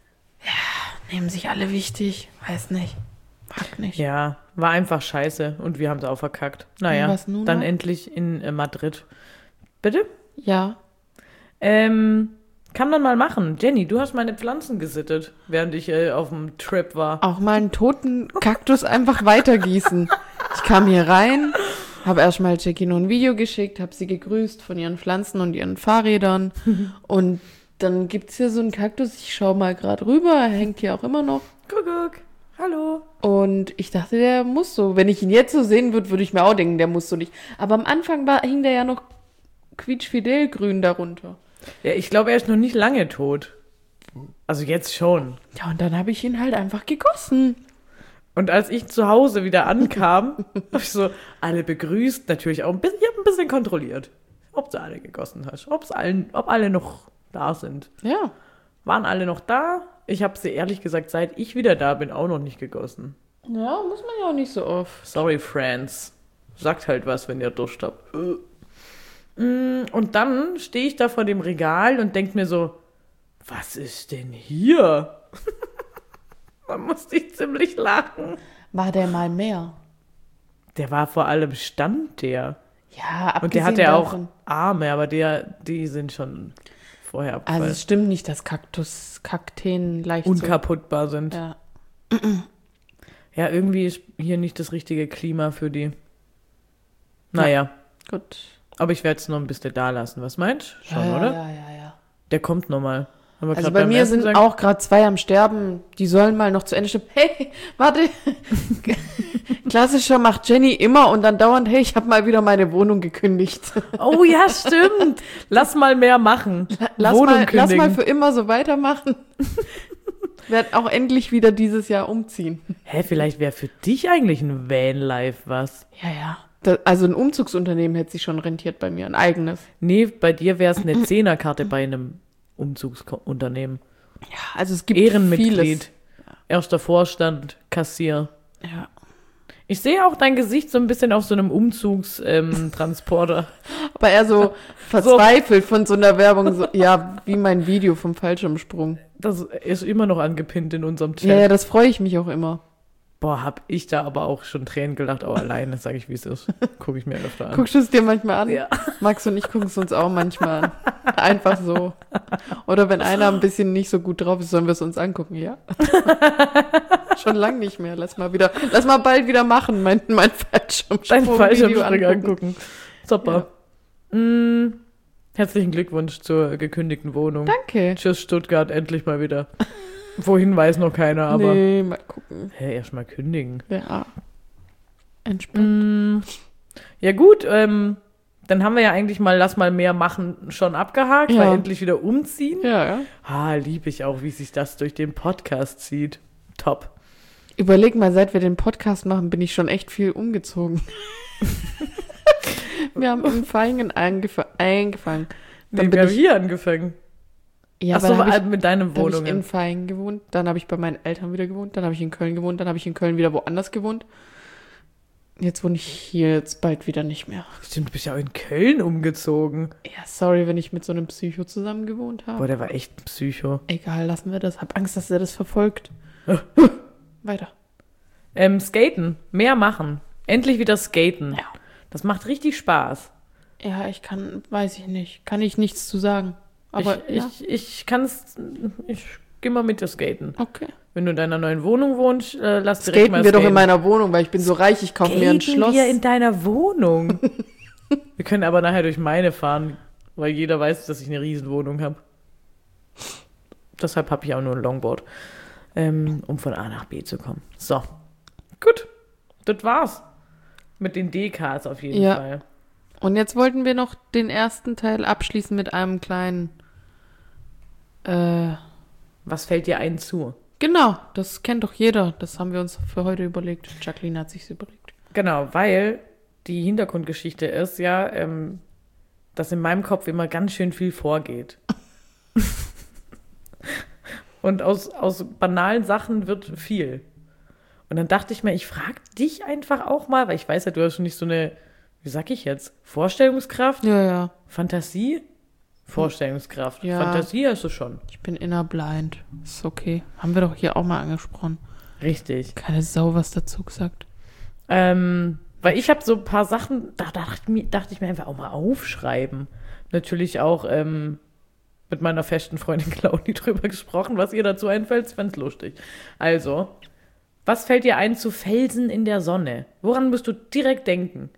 ja, nehmen sich alle wichtig, weiß nicht, mag nicht. Ja, war einfach scheiße und wir haben es auch verkackt. Naja, Und was nun dann noch? endlich in äh, Madrid. Bitte? Ja, Ähm, kann man mal machen. Jenny, du hast meine Pflanzen gesittet, während ich äh, auf dem Trip war. auch mal einen toten Kaktus einfach weitergießen. Ich kam hier rein, habe erstmal Jackie nur ein Video geschickt, habe sie gegrüßt von ihren Pflanzen und ihren Fahrrädern. Und dann gibt's hier so einen Kaktus, ich schaue mal gerade rüber, er hängt hier auch immer noch. Guck, guck. Hallo. Und ich dachte, der muss so. Wenn ich ihn jetzt so sehen würde, würde ich mir auch denken, der muss so nicht. Aber am Anfang war, hing der ja noch quietschfidelgrün darunter. Ja, ich glaube, er ist noch nicht lange tot. Also jetzt schon. Ja, und dann habe ich ihn halt einfach gegossen. Und als ich zu Hause wieder ankam, habe ich so alle begrüßt, natürlich auch ein bisschen, ich habe ein bisschen kontrolliert, ob du alle gegossen hast, ob's allen, ob alle noch da sind. Ja. Waren alle noch da? Ich habe sie ehrlich gesagt, seit ich wieder da bin, auch noch nicht gegossen. Ja, muss man ja auch nicht so oft. Sorry, Friends. Sagt halt was, wenn ihr Durst habt. Äh. Mm, Und dann stehe ich da vor dem Regal und denke mir so, was ist denn hier? Da musste ich ziemlich lachen. War der mal mehr? Der war vor allem stand der. Ja, abgesehen Und der hat ja auch davon. Arme, aber der, die sind schon vorher abgefallen. Also es stimmt nicht, dass Kaktus, Kakteen leicht unkaputtbar so, sind. Ja. Ja, irgendwie ist hier nicht das richtige Klima für die. Naja. Ja, gut. Aber ich werde es noch ein bisschen da lassen. Was meinst du? Schon, ja, oder? Ja, ja, ja. Der kommt nochmal. Also bei mir sind auch gerade zwei am Sterben. Die sollen mal noch zu Ende sterben. Hey, warte. Klassischer macht Jenny immer und dann dauernd, hey, ich habe mal wieder meine Wohnung gekündigt. Oh ja, stimmt. Lass mal mehr machen. Lass Wohnung mal, lass kündigen. mal für immer so weitermachen. Werd auch endlich wieder dieses Jahr umziehen. Hä, vielleicht wäre für dich eigentlich ein Vanlife was. Ja, ja. Da, also ein Umzugsunternehmen hätte sich schon rentiert bei mir, ein eigenes. Nee, bei dir wäre es eine Zehnerkarte bei einem Umzugsunternehmen. Ja, also es gibt Ehrenmitglied, vieles. erster Vorstand, Kassier. Ja. Ich sehe auch dein Gesicht so ein bisschen auf so einem Umzugstransporter. Aber eher so verzweifelt von so einer Werbung, so, ja, wie mein Video vom Fallschirmsprung. Das ist immer noch angepinnt in unserem Chat. Ja, ja, das freue ich mich auch immer. Boah, hab ich da aber auch schon Tränen gelacht, aber alleine, sage ich, wie es ist. Gucke ich mir öfter an. Guckst du es dir manchmal an? Ja. Max und ich gucken es uns auch manchmal an. Einfach so. Oder wenn einer ein bisschen nicht so gut drauf ist, sollen wir es uns angucken, ja? Schon lang nicht mehr. Lass mal wieder, lass mal bald wieder machen, mein, mein Fallschirmsprung. Dein Fallschirmspringen angucken. Super. Ja. Mm, herzlichen Glückwunsch zur gekündigten Wohnung. Danke. Tschüss, Stuttgart, endlich mal wieder. Wohin weiß noch keiner, aber. Nee, mal gucken. Hä, erst mal kündigen. Ja. Entspannt. Mm, ja, gut, ähm, dann haben wir ja eigentlich mal Lass mal mehr machen schon abgehakt, Ja. weil endlich wieder umziehen. Ja, ja. Ah, liebe ich auch, wie sich das durch den Podcast zieht. Top. Überleg mal, seit wir den Podcast machen, bin ich schon echt viel umgezogen. Wir haben in Feingen eingef- eingefangen. Dann Nee, bin wir haben ich, hier angefangen. ja, Ach so, aber dann hab ich, mit deinen dann hab ich in Wohnungen. Feingen gewohnt, dann habe ich bei meinen Eltern wieder gewohnt, dann habe ich in Köln gewohnt, dann habe ich in Köln wieder woanders gewohnt. Jetzt wohne ich hier jetzt bald wieder nicht mehr. Stimmt, du bist ja auch in Köln umgezogen. Ja, sorry, wenn ich mit so einem Psycho zusammen gewohnt habe. Boah, der war echt ein Psycho. Egal, lassen wir das. Hab Angst, dass er das verfolgt. Weiter. Ähm, Skaten. Mehr machen. Endlich wieder skaten. Ja. Das macht richtig Spaß. Ja, ich kann, weiß ich nicht. Kann ich nichts zu sagen. Aber ich, ja. ich, ich kann's, ich geh mal mit dir skaten. Okay. Wenn du in deiner neuen Wohnung wohnst, äh, lass direkt Skaten mal wir skaten. doch in meiner Wohnung, weil ich bin so reich, ich kaufe mir ein Skaten Schloss. wir in deiner Wohnung. Wir können aber nachher durch meine fahren, weil jeder weiß, dass ich eine Riesenwohnung habe. Deshalb habe ich auch nur ein Longboard, ähm, um von A nach B zu kommen. So, gut, das war's. Mit den D Ks auf jeden Ja. Fall. Und jetzt wollten wir noch den ersten Teil abschließen mit einem kleinen, äh, Was fällt dir ein zu? genau, das kennt doch jeder. Das haben wir uns für heute überlegt. Jacqueline hat sich's überlegt. Genau, weil die Hintergrundgeschichte ist ja, ähm, dass in meinem Kopf immer ganz schön viel vorgeht. Und aus, aus banalen Sachen wird viel. Und dann dachte ich mir, ich frage dich einfach auch mal, weil ich weiß ja, du hast schon nicht so eine, wie sag ich jetzt, Vorstellungskraft, Ja, ja. Fantasie? Vorstellungskraft. Ja. Fantasie hast du schon. Ich bin inner blind. Ist okay. Haben wir doch hier auch mal angesprochen. Richtig. Keine Sau was dazu gesagt. Ähm, weil ich habe so ein paar Sachen, da dachte, mir, dachte ich mir einfach auch mal aufschreiben. Natürlich auch ähm, mit meiner festen Freundin Claudi drüber gesprochen, was ihr dazu einfällt. Ich fand's lustig. Also, was fällt dir ein zu Felsen in der Sonne? Woran musst du direkt denken?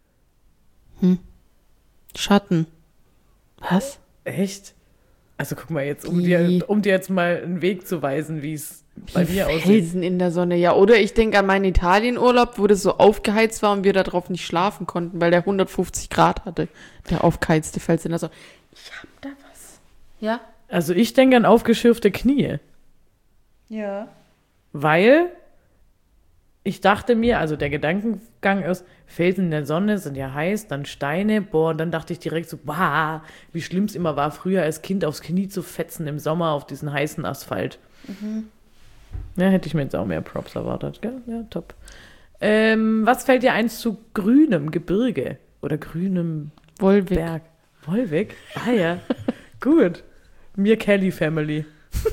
Schatten. Was? Echt? Also guck mal jetzt, um Wie? dir, um dir jetzt mal einen Weg zu weisen, wie es bei mir aussieht. Felsen in der Sonne, ja. Oder ich denke an meinen Italienurlaub, wo das so aufgeheizt war und wir darauf nicht schlafen konnten, weil der hundertfünfzig Grad hatte. Der aufgeheizte Fels in der Sonne. Ich hab da was. Ja? Also ich denke an aufgeschürfte Knie. Ja. Weil ich dachte mir, also der Gedankengang ist, Felsen in der Sonne sind ja heiß, dann Steine, boah, und dann dachte ich direkt so, wow, wie schlimm es immer war, früher als Kind aufs Knie zu fetzen im Sommer auf diesen heißen Asphalt. Mhm. Ja, hätte ich mir jetzt auch mehr Props erwartet, gell? Ja, top. Ähm, was fällt dir eins zu grünem Gebirge oder grünem Wolwig. Berg? Wolwig? Ah ja, gut. Mir Kelly Family.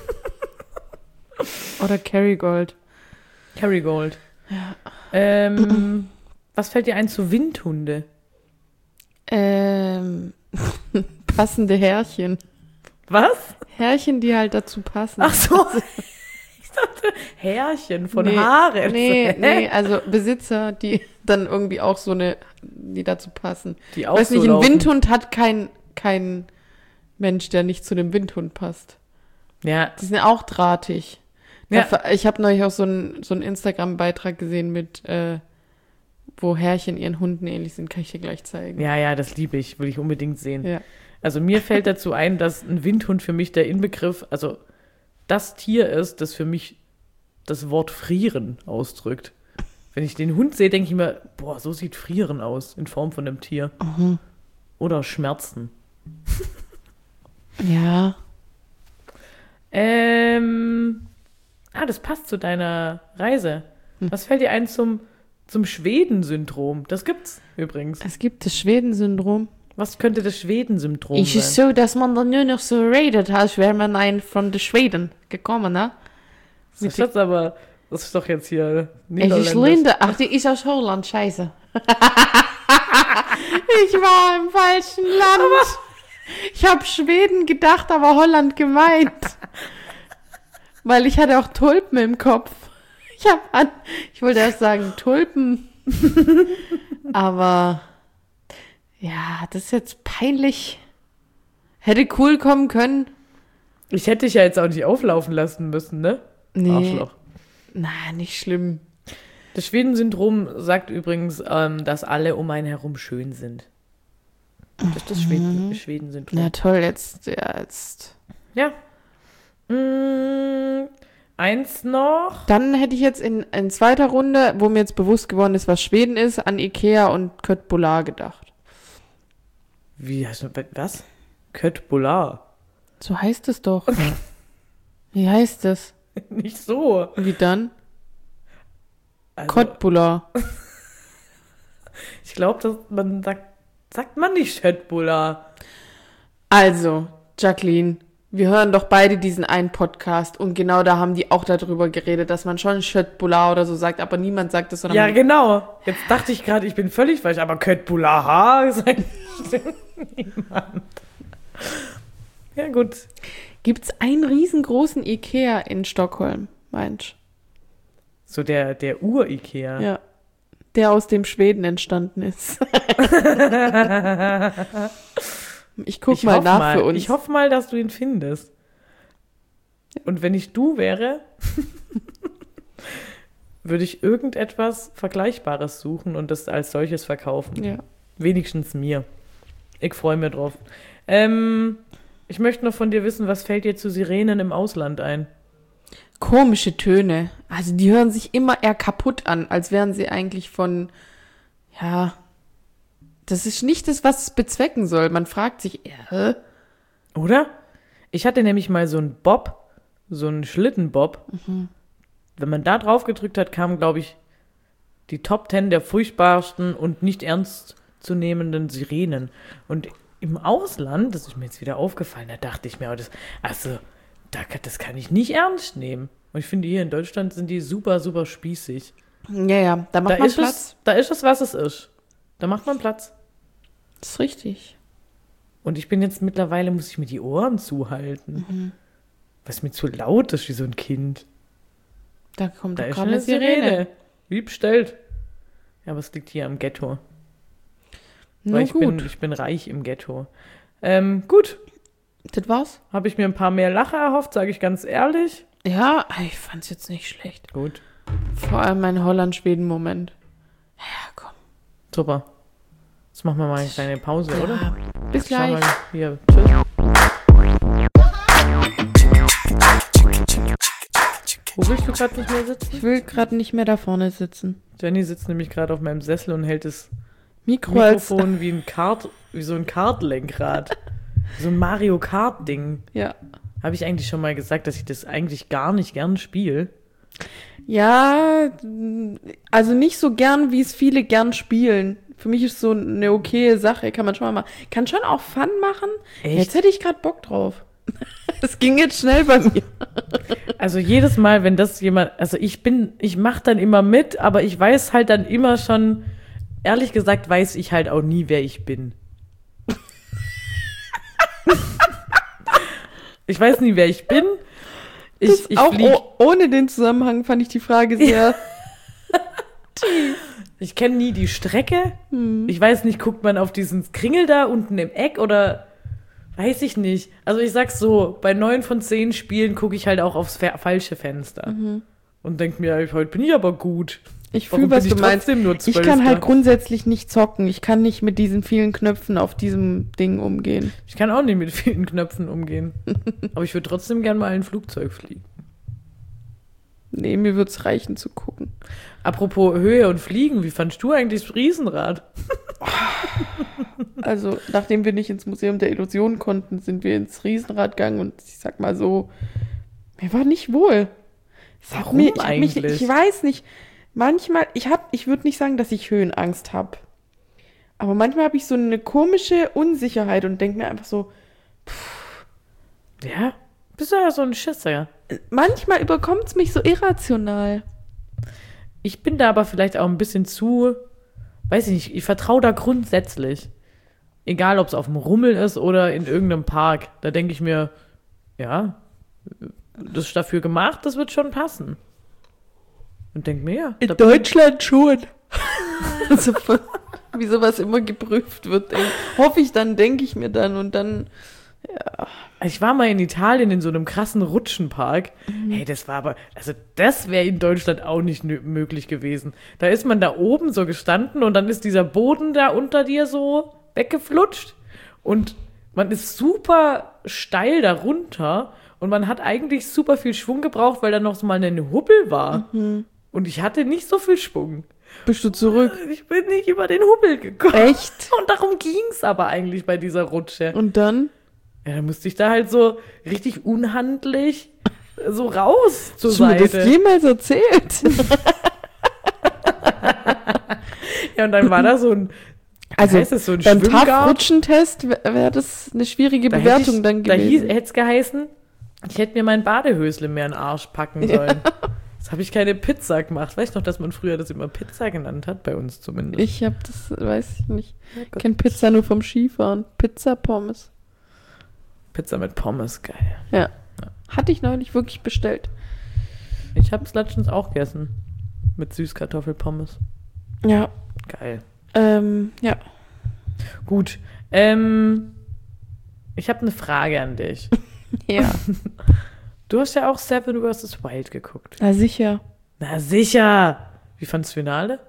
Oder Kerrygold. Kerrygold. Ja. Ähm, was fällt dir ein zu Windhunde? Ähm, passende Härchen. Was? Härchen, die halt dazu passen. Ach so. Ich dachte, Härchen von nee, Haaren. Nee, nee, also Besitzer, die dann irgendwie auch so eine, die dazu passen. Die auch Weiß so nicht, ein laufen. Windhund hat kein, kein Mensch, der nicht zu dem Windhund passt. Ja. Die sind auch drahtig. Ja. Da- Ich habe neulich auch so einen so einen Instagram-Beitrag gesehen mit, äh, wo Härchen ihren Hunden ähnlich sind. Kann ich dir gleich zeigen. Ja, ja, das liebe ich. Will ich unbedingt sehen. Ja. Also mir fällt dazu ein, dass ein Windhund für mich der Inbegriff, also das Tier ist, das für mich das Wort frieren ausdrückt. Wenn ich den Hund sehe, denke ich mir, boah, so sieht frieren aus in Form von einem Tier. Mhm. Oder Schmerzen. Ja. Ähm, ah, das passt zu deiner Reise. Hm. Was fällt dir ein zum, zum Schweden-Syndrom? Das gibt's übrigens. Es gibt das Schweden-Syndrom. Was könnte das Schweden-Syndrom Es ist sein? so, dass man dann nur noch so redet, als wäre man ein von der Schweden gekommen, ne? Das ist jetzt aber, das ist doch jetzt hier Es Niederländisch. ist Linde. Ach, die ist aus Holland, scheiße. Ich war im falschen Land. Ich habe Schweden gedacht, aber Holland gemeint. Weil ich hatte auch Tulpen im Kopf. Ich habe an, ich wollte erst sagen Tulpen. Aber ja, das ist jetzt peinlich. Hätte cool kommen können. Ich hätte dich ja jetzt auch nicht auflaufen lassen müssen, ne? Nee. Arschloch. Na, nicht schlimm. Das Schweden-Syndrom sagt übrigens, ähm, dass alle um einen herum schön sind. Das ist das Schweden- Schweden-Syndrom. Na toll, jetzt, ja, jetzt. Ja. Mm, eins noch. Dann hätte ich jetzt in, in zweiter Runde, wo mir jetzt bewusst geworden ist, was Schweden ist, an Ikea und Köttbullar gedacht. Wie heißt das? Was? Köttbullar. So heißt es doch. Wie heißt es? Nicht so. Wie dann? Also, Köttbullar. ich glaube, dass man sagt, sagt man nicht Köttbullar. Also, Jacqueline, wir hören doch beide diesen einen Podcast und genau da haben die auch darüber geredet, dass man schon Köttbullar oder so sagt, aber niemand sagt es, sondern Ja, man, genau. Jetzt dachte ich gerade, ich bin völlig falsch, aber Köttbullar, ha, sagt niemand. Ja, gut. gibt's einen riesengroßen Ikea in Stockholm, meinst So der, der Ur-Ikea. du? Ja. Der aus dem Schweden entstanden ist. Ich guck Ich mal hoff nach mal, für uns. Ich hoffe mal, dass du ihn findest. Und wenn ich du wäre, würde ich irgendetwas Vergleichbares suchen und das als solches verkaufen. Ja. Wenigstens mir. Ich freue mich drauf. Ähm, ich möchte noch von dir wissen, was fällt dir zu Sirenen im Ausland ein? Komische Töne. Also die hören sich immer eher kaputt an, als wären sie eigentlich von, ja, das ist nicht das, was es bezwecken soll. Man fragt sich eher, hä? Oder? Ich hatte nämlich mal so einen Bob, so einen Schlittenbob. Mhm. Wenn man da drauf gedrückt hat, kamen, glaube ich, die Top Ten der furchtbarsten und nicht ernst zu nehmenden Sirenen. Und im Ausland, das ist mir jetzt wieder aufgefallen, da dachte ich mir, oh, das, also, da, das kann ich nicht ernst nehmen. Und ich finde, hier in Deutschland sind die super, super spießig. Ja, ja, da macht Da man ist, Platz. es, da ist es, was es ist. Da macht man Platz. Das ist richtig. Und ich bin jetzt mittlerweile, muss ich mir die Ohren zuhalten. Mhm. Was mir zu laut ist, wie so ein Kind. Da kommt Da doch ist gerade eine eine Sirene. Sirene. Wie bestellt. Ja, aber es liegt hier am Ghetto. Na Weil ich gut, bin, ich bin reich im Ghetto. Ähm, gut, das war's. habe ich mir ein paar mehr Lacher erhofft, sage ich ganz ehrlich. Ja, ich fand's jetzt nicht schlecht. Gut, Vor allem mein Holland-Schweden-Moment. Ja, komm. super. Jetzt machen wir mal eine kleine Pause, oder? Ja, bis Schau gleich. mal hier. Tschüss. Wo willst du gerade nicht mehr sitzen? Ich will gerade nicht mehr da vorne sitzen. Jenny sitzt nämlich gerade auf meinem Sessel und hält das Mikro als... Mikrofon wie ein Kart, wie so ein Kartlenkrad. So ein Mario Kart-Ding. Ja. Habe ich eigentlich schon mal gesagt, dass ich das eigentlich gar nicht gern spiele? Ja, also nicht so gern, wie es viele gern spielen. Für mich ist so eine okaye Sache, kann man schon mal machen. Kann schon auch Fun machen. Echt? Jetzt hätte ich gerade Bock drauf. Es ging jetzt schnell bei mir. Also jedes Mal, wenn das jemand, also ich bin, ich mache dann immer mit, aber ich weiß halt dann immer schon, ehrlich gesagt weiß ich halt auch nie, wer ich bin. Ich weiß nie, wer ich bin. Ich, Das ich auch flieg. oh, ohne den Zusammenhang fand ich die Frage sehr Ich kenne nie die Strecke. Hm. Ich weiß nicht, guckt man auf diesen Kringel da unten im Eck oder weiß ich nicht. Also ich sag's so, bei neun von zehn Spielen gucke ich halt auch aufs fa- falsche Fenster. Mhm. Und denk mir, heute bin ich aber gut. Ich Warum fühle, was bin ich du meinst. trotzdem nur Ich Zwölfter? kann halt grundsätzlich nicht zocken. Ich kann nicht mit diesen vielen Knöpfen auf diesem Ding umgehen. Ich kann auch nicht mit vielen Knöpfen umgehen. Aber ich würde trotzdem gern mal ein Flugzeug fliegen. Nee, mir würde es reichen zu gucken. Apropos Höhe und Fliegen, wie fandst du eigentlich das Riesenrad? Also, nachdem wir nicht ins Museum der Illusion konnten, sind wir ins Riesenrad gegangen und ich sag mal so, mir war nicht wohl. Es hat Warum mir, ich hab mich, eigentlich? ich weiß nicht. Manchmal, ich hab, ich würde nicht sagen, dass ich Höhenangst habe. Aber manchmal habe ich so eine komische Unsicherheit und denke mir einfach so, Ja, bist du ja so ein Schisser. manchmal überkommt es mich so irrational. Ich bin da aber vielleicht auch ein bisschen zu, weiß ich nicht, ich vertraue da grundsätzlich. Egal, ob es auf dem Rummel ist oder in irgendeinem Park. Da denke ich mir, ja, das ist dafür gemacht, das wird schon passen. Und denke mir, ja. In da bin- Deutschland schon. Also, wie sowas immer geprüft wird, denk, hoffe ich dann, denke ich mir dann und dann, ja. Ich war mal in Italien in so einem krassen Rutschenpark. Hey, das war aber, also das wäre in Deutschland auch nicht nö- möglich gewesen. Da ist man da oben so gestanden und dann ist dieser Boden da unter dir so weggeflutscht und man ist super steil da runter und man hat eigentlich super viel Schwung gebraucht, weil da noch so mal eine Hubbel war. Und ich hatte nicht so viel Schwung. Bist du zurück? Ich bin nicht über den Hubbel gekommen. Echt? Und darum ging's aber eigentlich bei dieser Rutsche. Und dann? Ja, dann musste ich da halt so richtig unhandlich so raus zur Hast du mir Seite. das jemals erzählt? Ja, und dann war da so ein, Also, wie heißt das, so ein beim T A Schwimmgarten. F-Rutschentest wäre wär das eine schwierige Da Bewertung hätte ich, dann da gewesen. hätte es geheißen, ich hätte mir mein Badehösle mehr in den Arsch packen sollen. Jetzt habe ich keine Pizza gemacht. Weißt du noch, dass man früher das immer Pizza genannt hat? Bei uns zumindest. Ich habe das, weiß ich nicht. Ja, Ich Gott. kenne Pizza nur vom Skifahren. Pizza, Pommes. Pizza mit Pommes, geil. Ja. Hatte ich neulich wirklich bestellt. Ich habe es letztens auch gegessen. Mit Süßkartoffelpommes. Ja. Geil. Ähm, ja. Gut. Ähm, ich habe eine Frage an dich. Ja. Du hast ja auch Seven versus. Wild geguckt. Na sicher. Na sicher. Wie fandst du das Finale?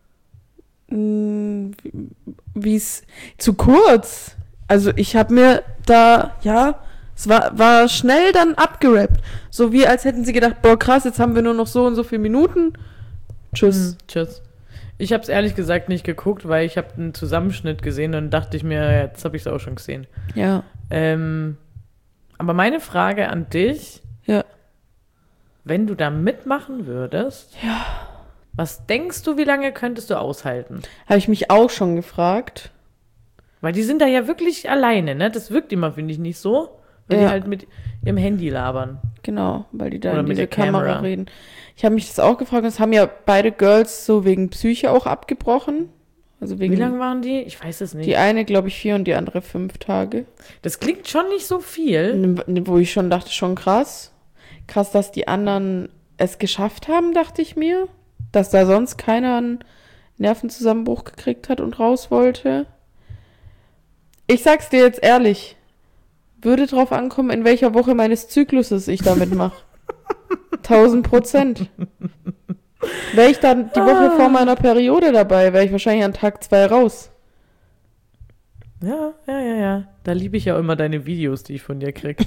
Wie es zu kurz. Also ich habe mir da, ja, es war, war schnell dann abgerappt. So wie als hätten sie gedacht, boah krass, jetzt haben wir nur noch so und so viele Minuten. Tschüss. Hm, tschüss. Ich habe es ehrlich gesagt nicht geguckt, weil ich habe einen Zusammenschnitt gesehen und dachte ich mir, jetzt habe ich es auch schon gesehen. Ja. Ähm, aber meine Frage an dich, Ja. wenn du da mitmachen würdest, Ja. was denkst du, wie lange könntest du aushalten? Habe ich mich auch schon gefragt. Weil die sind da ja wirklich alleine, ne? Das wirkt immer, finde ich, nicht so, weil Ja. die halt mit ihrem Handy labern. Genau, weil die da Oder in mit diese der Kamera. Kamera reden. Ich habe mich das auch gefragt, das haben ja beide Girls so wegen Psyche auch abgebrochen. Also wegen Wie lange waren die? Ich weiß es nicht. die eine, glaube ich, vier und die andere fünf Tage. Das klingt schon nicht so viel. Wo ich schon dachte, schon krass. Krass, dass die anderen es geschafft haben, dachte ich mir. Dass da sonst keiner einen Nervenzusammenbruch gekriegt hat und raus wollte. Ich sag's dir jetzt ehrlich. Würde drauf ankommen, in welcher Woche meines Zykluses ich damit mache. Tausend Prozent. Wäre ich dann die Woche vor meiner Periode dabei, wäre ich wahrscheinlich an Tag zwei raus. Ja, ja, ja, ja. Da liebe ich ja immer deine Videos, die ich von dir krieg.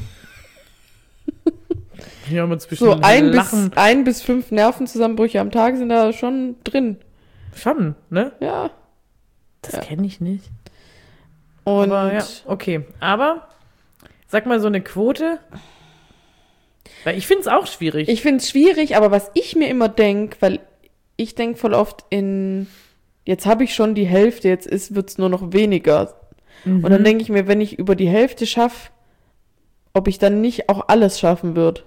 Hier haben wir zwischen So ein bis, Lachen. ein bis fünf Nervenzusammenbrüche am Tag sind da schon drin. Schon, ne? Ja. Das Ja. kenne ich nicht. Und Aber ja, okay. Aber sag mal so eine Quote. Weil ich finde es auch schwierig. ich finde es schwierig, aber was ich mir immer denke, weil ich denke voll oft in, jetzt habe ich schon die Hälfte, jetzt wird es nur noch weniger. Mhm. Und dann denke ich mir, wenn ich über die Hälfte schaffe, ob ich dann nicht auch alles schaffen würde.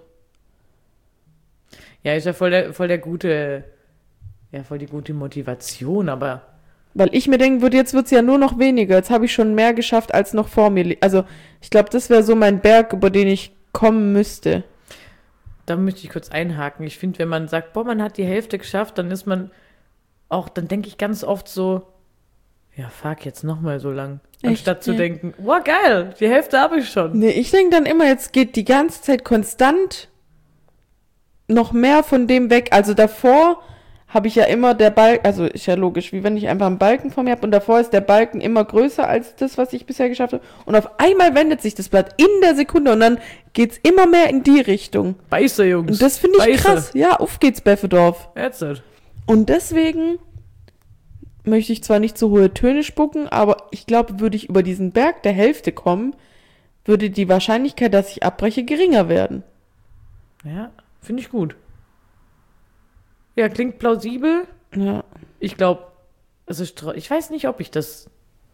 Ja, ist ja voll der, voll der gute, ja, voll die gute Motivation, aber Weil ich mir denken würde, jetzt wird es ja nur noch weniger. Jetzt habe ich schon mehr geschafft, als noch vor mir liegt. Also ich glaube, das wäre so mein Berg, über den ich kommen müsste. Da möchte ich kurz einhaken. Ich finde, wenn man sagt, boah, man hat die Hälfte geschafft, dann ist man auch, dann denke ich ganz oft so, ja, fuck, jetzt nochmal so lang. Echt? Anstatt zu Ja. denken, wow, geil, die Hälfte habe ich schon. Nee, ich denke dann immer, jetzt geht die ganze Zeit konstant noch mehr von dem weg. Also davor habe ich ja immer der Balken, also ist ja logisch, wie wenn ich einfach einen Balken vor mir habe und davor ist der Balken immer größer als das, was ich bisher geschafft habe. Und auf einmal wendet sich das Blatt in der Sekunde und dann geht's immer mehr in die Richtung. Beiße, Jungs. Und das finde ich Beiße. krass. Ja, auf geht's, Beffedorf. Jetzt nicht. Und deswegen möchte ich zwar nicht so hohe Töne spucken, aber ich glaube, würde ich über diesen Berg der Hälfte kommen, würde die Wahrscheinlichkeit, dass ich abbreche, geringer werden. Ja, finde ich gut. Ja, klingt plausibel. Ja. Ich glaube, also ich weiß nicht, ob ich das,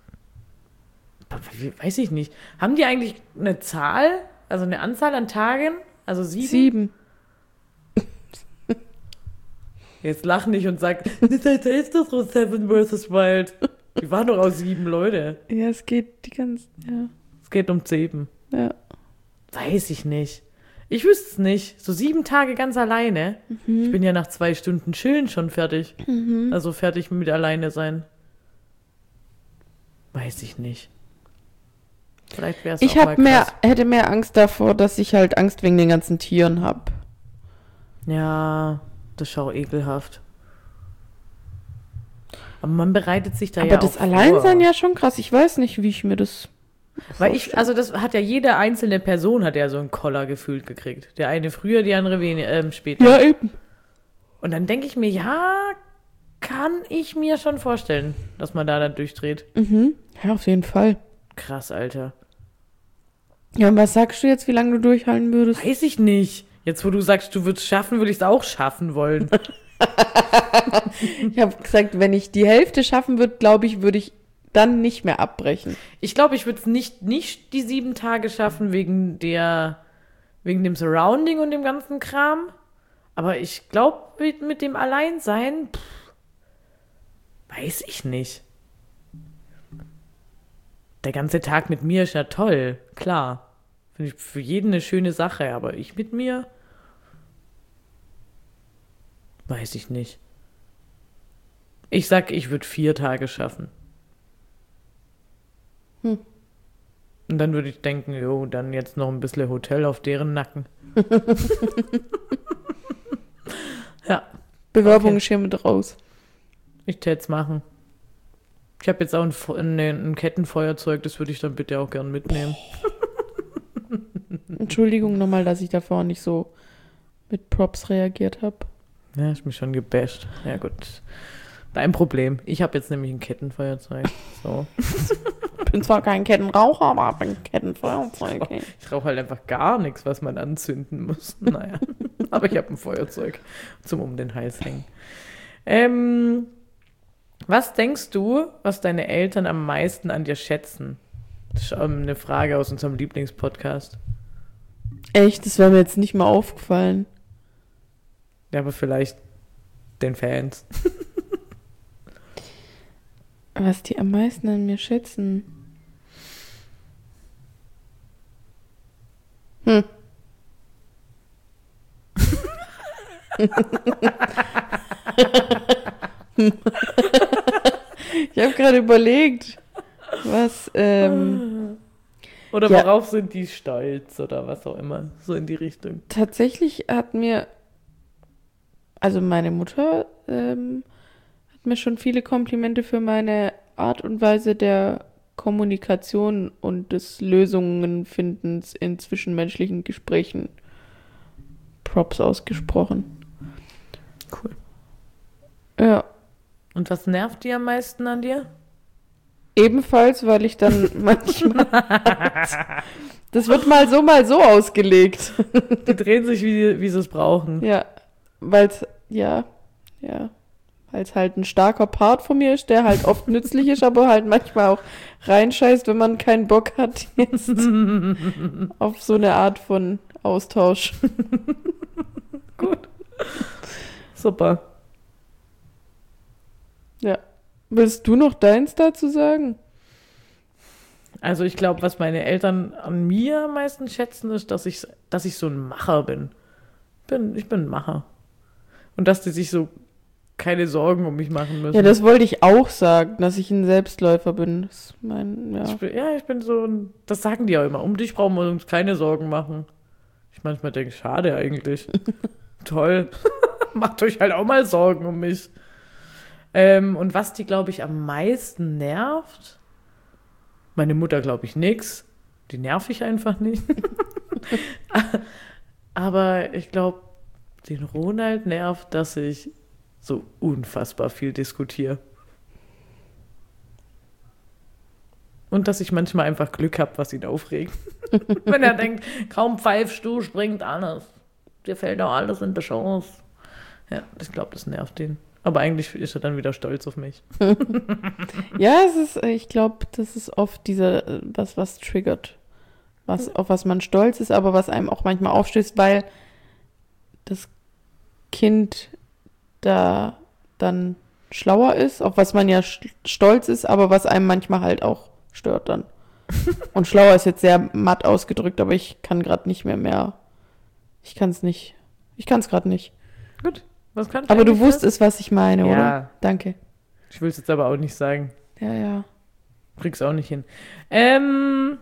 weiß ich nicht. Haben die eigentlich eine Zahl, also eine Anzahl an Tagen? Also sieben? Sieben. Jetzt lach nicht und sag, das ist doch so Seven versus Wild. Die waren doch aus sieben Leute. Ja, es geht die ganze, ja. Es geht um sieben. Ja. Weiß ich nicht. Ich wüsste es nicht. So sieben Tage ganz alleine. Mhm. Ich bin ja nach zwei Stunden Chillen schon fertig. Mhm. Also fertig mit alleine sein. Weiß ich nicht. Vielleicht wäre es Ich auch hab mal mehr, krass. hätte mehr Angst davor, dass ich halt Angst wegen den ganzen Tieren hab. Ja, das ist auch ekelhaft. Aber man bereitet sich da Aber ja das auch Alleinsein vor. ja schon krass. Ich weiß nicht, wie ich mir das Weil ich, also das hat ja jede einzelne Person hat ja so einen Koller gefühlt gekriegt. Der eine früher, die andere wen, ähm, später. Ja, eben. Und dann denke ich mir, ja, kann ich mir schon vorstellen, dass man da dann durchdreht. Mhm. Ja, auf jeden Fall. Krass, Alter. Ja, und was sagst du jetzt, wie lange du durchhalten würdest? Weiß ich nicht. Jetzt, wo du sagst, du würdest schaffen, würde ich es auch schaffen wollen. Ich habe gesagt, wenn ich die Hälfte schaffen würde, glaube ich, würde ich dann nicht mehr abbrechen. Ich glaube, ich würde es nicht, nicht die sieben Tage schaffen wegen der, wegen dem Surrounding und dem ganzen Kram. Aber ich glaube, mit, mit dem Alleinsein, pff, weiß ich nicht. Der ganze Tag mit mir ist ja toll, klar. Finde ich für jeden eine schöne Sache, aber ich mit mir, weiß ich nicht. Ich sag, ich würde vier Tage schaffen. Hm. Und dann würde ich denken, jo, dann jetzt noch ein bisschen Hotel auf deren Nacken. Ja, Bewerbung Okay. ist hier mit raus. ich tät's machen. Ich habe jetzt auch ein, Fe- ein, ein Kettenfeuerzeug, das würde ich dann bitte auch gern mitnehmen. Entschuldigung nochmal, dass ich davor nicht so mit Props reagiert habe. Ja, ist mich schon gebasht. Ja gut, dein Problem. Ich habe jetzt nämlich ein Kettenfeuerzeug. So. Ich bin zwar kein Kettenraucher, aber ich bin ein Kettenfeuerzeug. Okay. Ich rauche halt einfach gar nichts, was man anzünden muss. Naja, aber ich habe ein Feuerzeug zum um den Hals hängen. Ähm, was denkst du, was deine Eltern am meisten an dir schätzen? Das ist ähm, eine Frage aus unserem Lieblingspodcast. Echt, das wäre mir jetzt nicht mal aufgefallen. Ja, aber vielleicht den Fans. Was die am meisten an mir schätzen. Hm. Ich habe gerade überlegt, was, ähm, Oder Ja. worauf sind die stolz oder was auch immer. So in die Richtung. tatsächlich hat mir, also meine Mutter ähm, hat mir schon viele Komplimente für meine Art und Weise der Kommunikation und des Lösungenfindens in zwischenmenschlichen Gesprächen Props ausgesprochen. Cool. Ja, Und was nervt die am meisten an dir? ebenfalls, weil ich dann manchmal, das wird mal so, mal so ausgelegt. Die drehen sich, wie, wie sie es brauchen. Ja, weil es, ja, ja, weil es halt ein starker Part von mir ist, der halt oft nützlich ist, aber halt manchmal auch reinscheißt, wenn man keinen Bock hat jetzt auf so eine Art von Austausch. Gut. Super. Ja. Willst du noch deins dazu sagen? Also ich glaube, was meine Eltern an mir am meisten schätzen, ist, dass ich, dass ich so ein Macher bin. bin. Ich bin ein Macher. Und dass die sich so keine Sorgen um mich machen müssen. Ja, das wollte ich auch sagen, dass ich ein Selbstläufer bin. Das ist mein, ja. Ich bin, ja, ich bin so ein, das sagen die ja immer. Um dich brauchen wir uns keine Sorgen machen. Ich manchmal denke, schade eigentlich. Toll. Macht euch halt auch mal Sorgen um mich. Ähm, und was die, glaube ich, am meisten nervt, meine Mutter, glaube ich, nix. Die nerv ich einfach nicht. Aber ich glaube, den Ronald nervt, dass ich so unfassbar viel diskutiere. Und dass ich manchmal einfach Glück habe, was ihn aufregt. Wenn er denkt, kaum pfeifst du, springt alles. Dir fällt auch alles in die Chance. Ja, ich glaube, das nervt ihn. Aber eigentlich ist er dann wieder stolz auf mich. Ja, es ist, ich glaube, das ist oft dieser, was, was triggert. Was, auf was man stolz ist, aber was einem auch manchmal aufstößt, weil das Kind da dann schlauer ist, auf was man ja st- stolz ist, aber was einem manchmal halt auch stört dann. Und schlauer ist jetzt sehr matt ausgedrückt, aber ich kann gerade nicht mehr mehr. Ich kann es nicht. Ich kann es gerade nicht. Gut, was kannst Aber du eigentlich wusstest, was ich meine, Ja. oder? Danke. das? Ich will es jetzt aber auch nicht sagen. Ja, ja. Krieg's auch nicht hin. Ähm,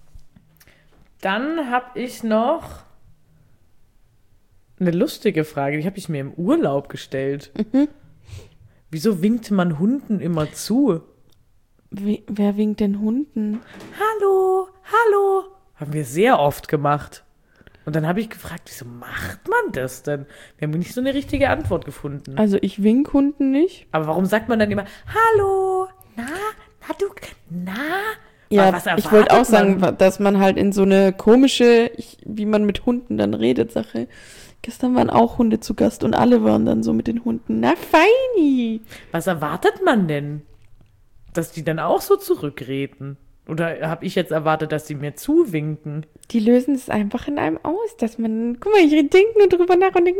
dann habe ich noch eine lustige Frage, die habe ich mir im Urlaub gestellt. Mhm. Wieso winkt man Hunden immer zu? Wie, wer winkt den Hunden? Hallo, hallo. Haben wir sehr oft gemacht. Und dann habe ich gefragt, wieso macht man das denn? Wir haben nicht so eine richtige Antwort gefunden. Also ich wink Hunden nicht. Aber warum sagt man dann immer, hallo, na, na du, na? Ja, Aber was ich wollte auch erwartet sagen, man? dass man halt in so eine komische, ich, wie man mit Hunden dann redet, Sache. Gestern waren auch Hunde zu Gast und alle waren dann so mit den Hunden. Na, feini. Was erwartet man denn? Dass die dann auch so zurückreden? Oder habe ich jetzt erwartet, dass die mir zuwinken? Die lösen es einfach in einem aus, dass man, guck mal, ich denke nur drüber nach und denke,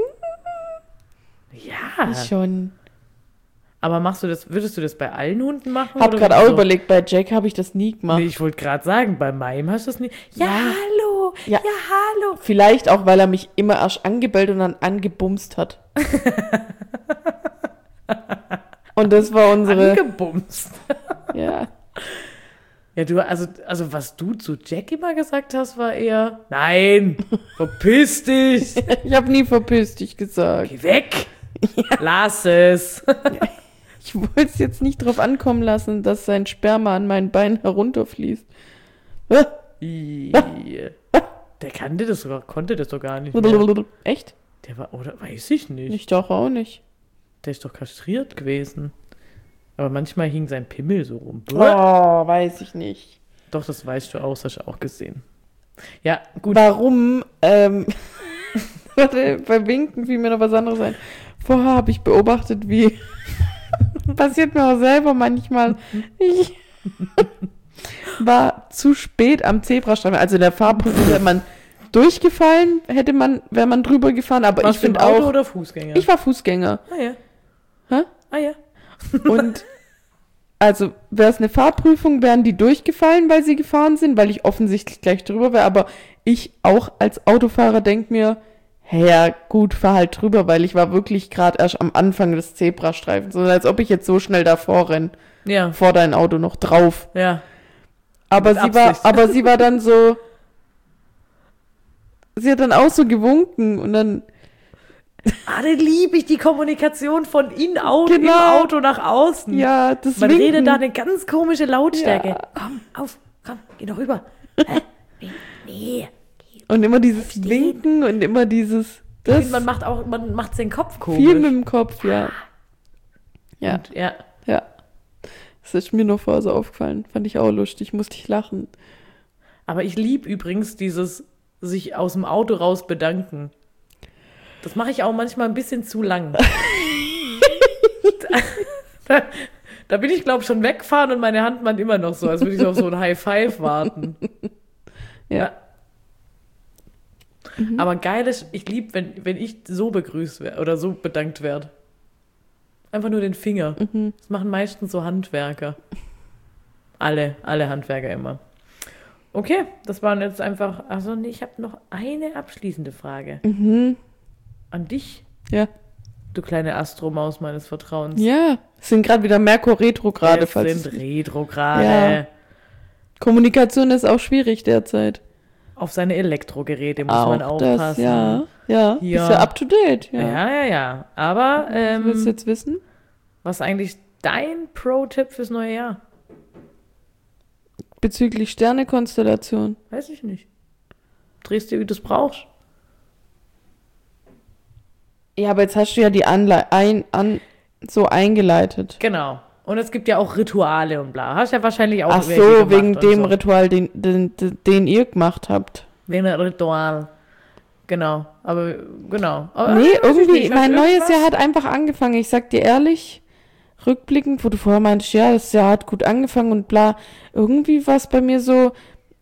Ja. schon. Aber machst du das, würdest du das bei allen Hunden machen? Hab oder gerade auch wieso? überlegt, bei Jack habe ich das nie gemacht. Nee, ich wollte gerade sagen, bei meinem hast du das nie. Ja, Ja. hallo. Ja. Ja. hallo. Vielleicht auch, weil er mich immer erst angebellt und dann angebumst hat. Und das war unsere, Angebumst. ja. Ja, du, also, also was du zu Jack immer gesagt hast, war eher, nein, verpiss dich, Ich habe nie verpiss dich gesagt. geh weg, lass es. Ich wollte es jetzt nicht drauf ankommen lassen, dass sein Sperma an meinen Beinen herunterfließt. Äh, Ih, Der kannte das sogar, konnte das doch gar nicht mehr. Echt? Der war, oder weiß ich nicht. Ich doch auch nicht. Der ist doch kastriert gewesen. Aber manchmal hing sein Pimmel so rum. Oh, weiß ich nicht. Doch, das weißt du auch, das hast du auch gesehen. Ja, gut. Warum? Ähm, warte, bei Winken fiel mir noch was anderes ein. Vorher habe ich beobachtet, wie passiert mir auch selber manchmal. Ich war zu spät am Zebrastreifen. Also in der Fahrprüfung wäre man durchgefallen, hätte man, wäre man drüber gefahren. Aber Warst ich du im finde Auto auch. oder Fußgänger? Ich war Fußgänger. Ah ja. Hä? Ah ja. Und also wäre es eine Fahrprüfung, wären die durchgefallen, weil sie gefahren sind, weil ich offensichtlich gleich drüber wäre. Aber ich auch als Autofahrer denke mir, hey, ja gut, fahr halt drüber, weil ich war wirklich gerade erst am Anfang des Zebrastreifens. So als ob ich jetzt so schnell davor renne, Ja, vor dein Auto noch drauf. ja. Aber Mit sie war, Absicht. aber sie war dann so, sie hat dann auch so gewunken und dann, Ah, dann liebe ich die Kommunikation von in Auto, Genau. im Auto nach außen. ja, das Man Winken. redet da eine ganz komische Lautstärke. Ja. Komm, auf, komm, geh doch rüber. Hä? Nee. Und immer dieses Winken und immer dieses, Ich das, finde, man macht auch, man macht den Kopf komisch. viel mit dem Kopf, ja. Ja, Und, ja. ja. Das ist mir nur vorher so aufgefallen. Fand ich auch lustig, musste ich lachen. Aber ich liebe übrigens dieses sich aus dem Auto raus bedanken. Das mache ich auch manchmal ein bisschen zu lang. da, da bin ich, glaube ich, schon weggefahren und meine Hand macht immer noch so, als würde ich auf so ein High Five warten. Ja. Mhm. Aber geil ist, ich liebe, wenn, wenn ich so begrüßt werde oder so bedankt werde. Einfach nur den Finger. Mhm. Das machen meistens so Handwerker. Alle, alle Handwerker immer. Okay, das waren jetzt einfach, also nee, ich habe noch eine abschließende Frage. Mhm. An dich, Ja. du kleine Astromaus meines Vertrauens. Ja. Es sind gerade wieder Merkur Retrograde. Es falls sind es- Retrograde. Ja. Kommunikation ist auch schwierig derzeit. Auf seine Elektrogeräte muss auch man das, aufpassen. ja. Ja. Ja. Bist ja up to date. Ja. Ja, ja, ja. Aber Ähm, Willst du ähm, jetzt wissen? was ist eigentlich dein Pro-Tipp fürs neue Jahr? Bezüglich Sternekonstellation. Weiß ich nicht. Drehst dir, wie du es brauchst. Ja, aber jetzt hast du ja die Anle ein, an, so eingeleitet. Genau. Und es gibt ja auch Rituale und bla. Hast ja wahrscheinlich auch Ach welche so, gemacht wegen und dem so. Ritual, den, den, den, den ihr gemacht habt. Wegen ein Ritual. Genau. Aber, genau. Aber, Nee, weiß ich irgendwie, nicht. Hat mein neues irgendwas- Jahr hat einfach angefangen. Ich sag dir ehrlich, rückblickend, wo du vorher meintest, ja, das Jahr hat gut angefangen und bla. Irgendwie war es bei mir so,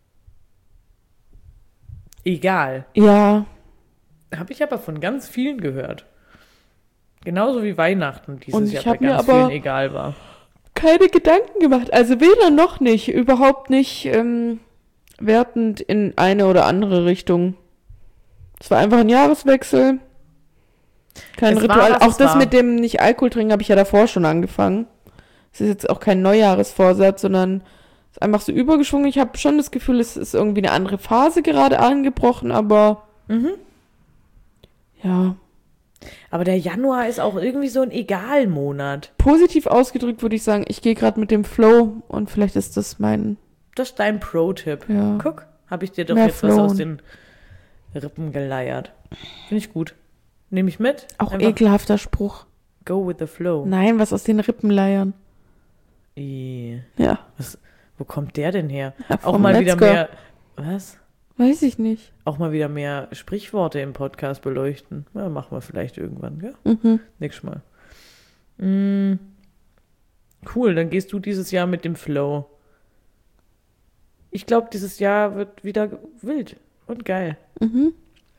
Egal. ja, Habe ich aber von ganz vielen gehört. Genauso wie Weihnachten dieses Und ich Jahr bei hab mir ganz aber- vielen egal war. keine Gedanken gemacht. Also weder noch nicht, überhaupt nicht ähm, wertend in eine oder andere Richtung. Es war einfach ein Jahreswechsel. Kein Es war, Ritual. was Auch es das war. mit dem nicht Alkohol trinken habe ich ja davor schon angefangen. Es ist jetzt auch kein Neujahresvorsatz, sondern es ist einfach so übergeschwungen. Ich habe schon das Gefühl, es ist irgendwie eine andere Phase gerade angebrochen, aber Mhm. ja. Aber der Januar ist auch irgendwie so ein Egal-Monat. Positiv ausgedrückt würde ich sagen, ich gehe gerade mit dem Flow und vielleicht ist das mein, Das ist dein Pro-Tipp. ja. Guck, habe ich dir doch Mehr jetzt was aus flown. den Rippen geleiert. Finde ich gut. Nehme ich mit. Auch Einfach ekelhafter Spruch. go with the flow. Nein, was aus den Rippen leiern. I, Ja. was, wo kommt der denn her? Ja, Auch vom mal wieder Metzger. mehr, was? Weiß ich nicht. Auch mal wieder mehr Sprichworte im Podcast beleuchten. Ja, machen wir vielleicht irgendwann, gell? Mhm. Nächstes Mal. Mm, cool, dann gehst du dieses Jahr mit dem Flow. Ich glaube, dieses Jahr wird wieder wild und geil. Mhm.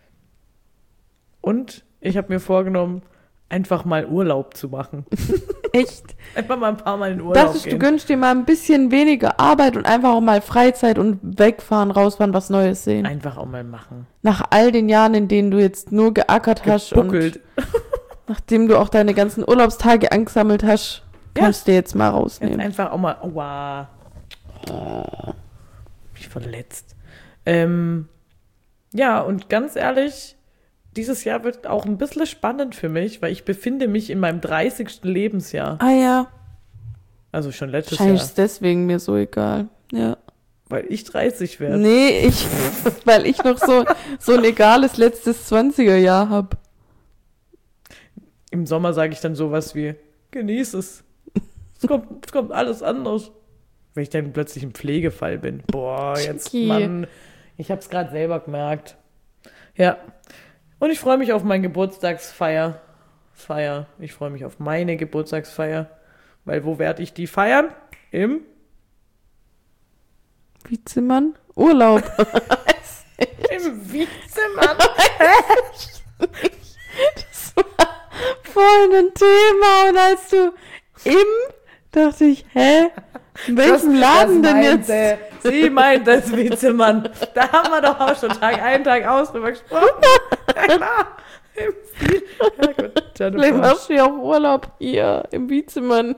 Und ich habe mir vorgenommen, einfach mal Urlaub zu machen. Echt? Einfach mal ein paar Mal in Urlaub Dachtest du, gehen. gönnst dir mal ein bisschen weniger Arbeit und einfach auch mal Freizeit und wegfahren, rausfahren, was Neues sehen. Einfach auch mal machen. Nach all den Jahren, in denen du jetzt nur geackert hast Gebuckelt. und nachdem du auch deine ganzen Urlaubstage angesammelt hast, Ja. kannst du dir jetzt mal Jetzt rausnehmen. einfach auch mal, aua. Oh, mich verletzt. Ähm, ja, und ganz ehrlich, dieses Jahr wird auch ein bisschen spannend für mich, weil ich befinde mich in meinem dreißigsten Lebensjahr. Ah ja, Also schon letztes wahrscheinlich Jahr, ist deswegen mir so egal. Ja. weil ich dreißig werde. Nee, ich, weil ich noch so, so ein egales letztes zwanziger-Jahr habe. Im Sommer sage ich dann sowas wie, genieß es. Es kommt, es kommt alles anders. Wenn ich dann plötzlich im Pflegefall bin. Boah, jetzt, Chicky. Mann, ich habe es gerade selber gemerkt. Ja, und ich freue mich auf meine Geburtstagsfeier. Feier. Ich freue mich auf meine Geburtstagsfeier. Weil wo werde ich die feiern? Im Wie Zimmern? Urlaub. Im Wiezimmer. Das war voll ein Thema und als du im, dachte ich, hä? In welchem Laden denn jetzt? meinte, Sie meint das Witzmann. Da haben wir doch auch schon Tag ein, Tag aus drüber gesprochen. Ja klar. Im Wiez- Ja gut, Vielleicht Jennifer. machst du ja auch Urlaub hier im Wietzemann.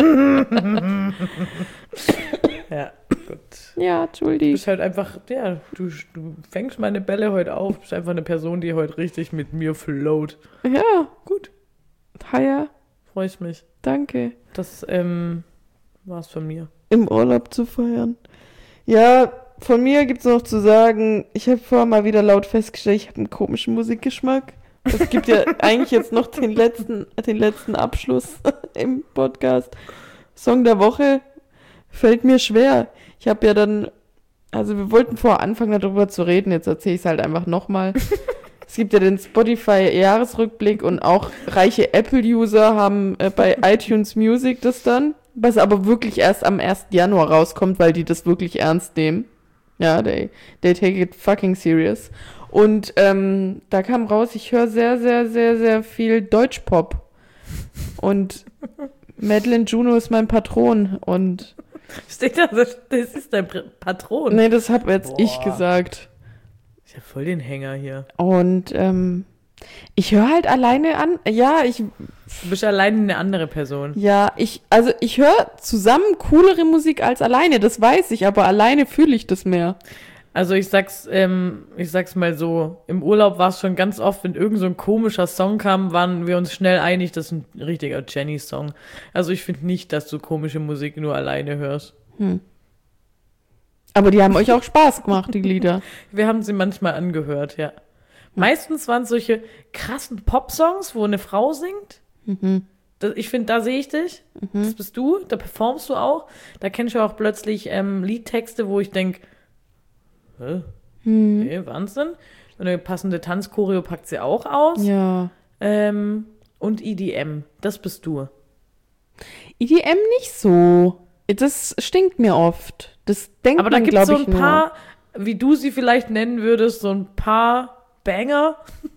Ja, gut. Ja, Du Entschuldigung. bist halt einfach, ja, du, du fängst meine Bälle heute auf. Du bist einfach eine Person, die heute richtig mit mir float. Ja, Gut, Haya, freue ich mich. danke. Das ähm, war's von mir. Im Urlaub zu feiern. Ja, von mir gibt's noch zu sagen, ich habe vorher mal wieder laut festgestellt, ich habe einen komischen Musikgeschmack. Es gibt ja eigentlich jetzt noch den letzten, den letzten Abschluss im Podcast. Song der Woche fällt mir schwer. Ich habe ja dann, also wir wollten vorher anfangen darüber zu reden, jetzt erzähle ich es halt einfach nochmal. Es gibt ja den Spotify-Jahresrückblick und auch reiche Apple-User haben äh, bei iTunes Music das dann, was aber wirklich erst am ersten Januar rauskommt, weil die das wirklich ernst nehmen. Ja, they, they take it fucking serious. Und ähm, da kam raus, ich höre sehr, sehr, sehr, sehr viel Deutschpop. Und Madeleine Juno ist mein Patron. Und Steht da, das ist dein Patron. Nee, das habe jetzt Boah. ich gesagt. Ich hab voll den Hänger hier. Und ähm, ich höre halt alleine an. Ja, ich. Du bist alleine eine andere Person. Ja, ich. Also ich höre zusammen coolere Musik als alleine. Das weiß ich, aber alleine fühle ich das mehr. Also ich sag's, ähm, ich sag's mal so, im Urlaub war es schon ganz oft, wenn irgend so ein komischer Song kam, waren wir uns schnell einig, das ist ein richtiger Jenny-Song. Also ich finde nicht, dass du komische Musik nur alleine hörst. Hm. Aber die haben euch auch Spaß gemacht, die Lieder. Wir haben sie manchmal angehört, ja. Meistens waren es solche krassen Pop-Songs, wo eine Frau singt. Mhm. Das, ich finde, da sehe ich dich. Mhm. Das bist du, da performst du auch. Da kennst du auch plötzlich ähm, Liedtexte, wo ich denke, hä? Mhm. Okay, Wahnsinn. Und eine passende Tanzchoreo packt sie auch aus. Ja. Ähm, und E D M, das bist du. E D M nicht so. Das stinkt mir oft. Das denkt Aber da man, gibt es glaube so ich, ein paar, wie du sie vielleicht nennen würdest, so ein paar Banger,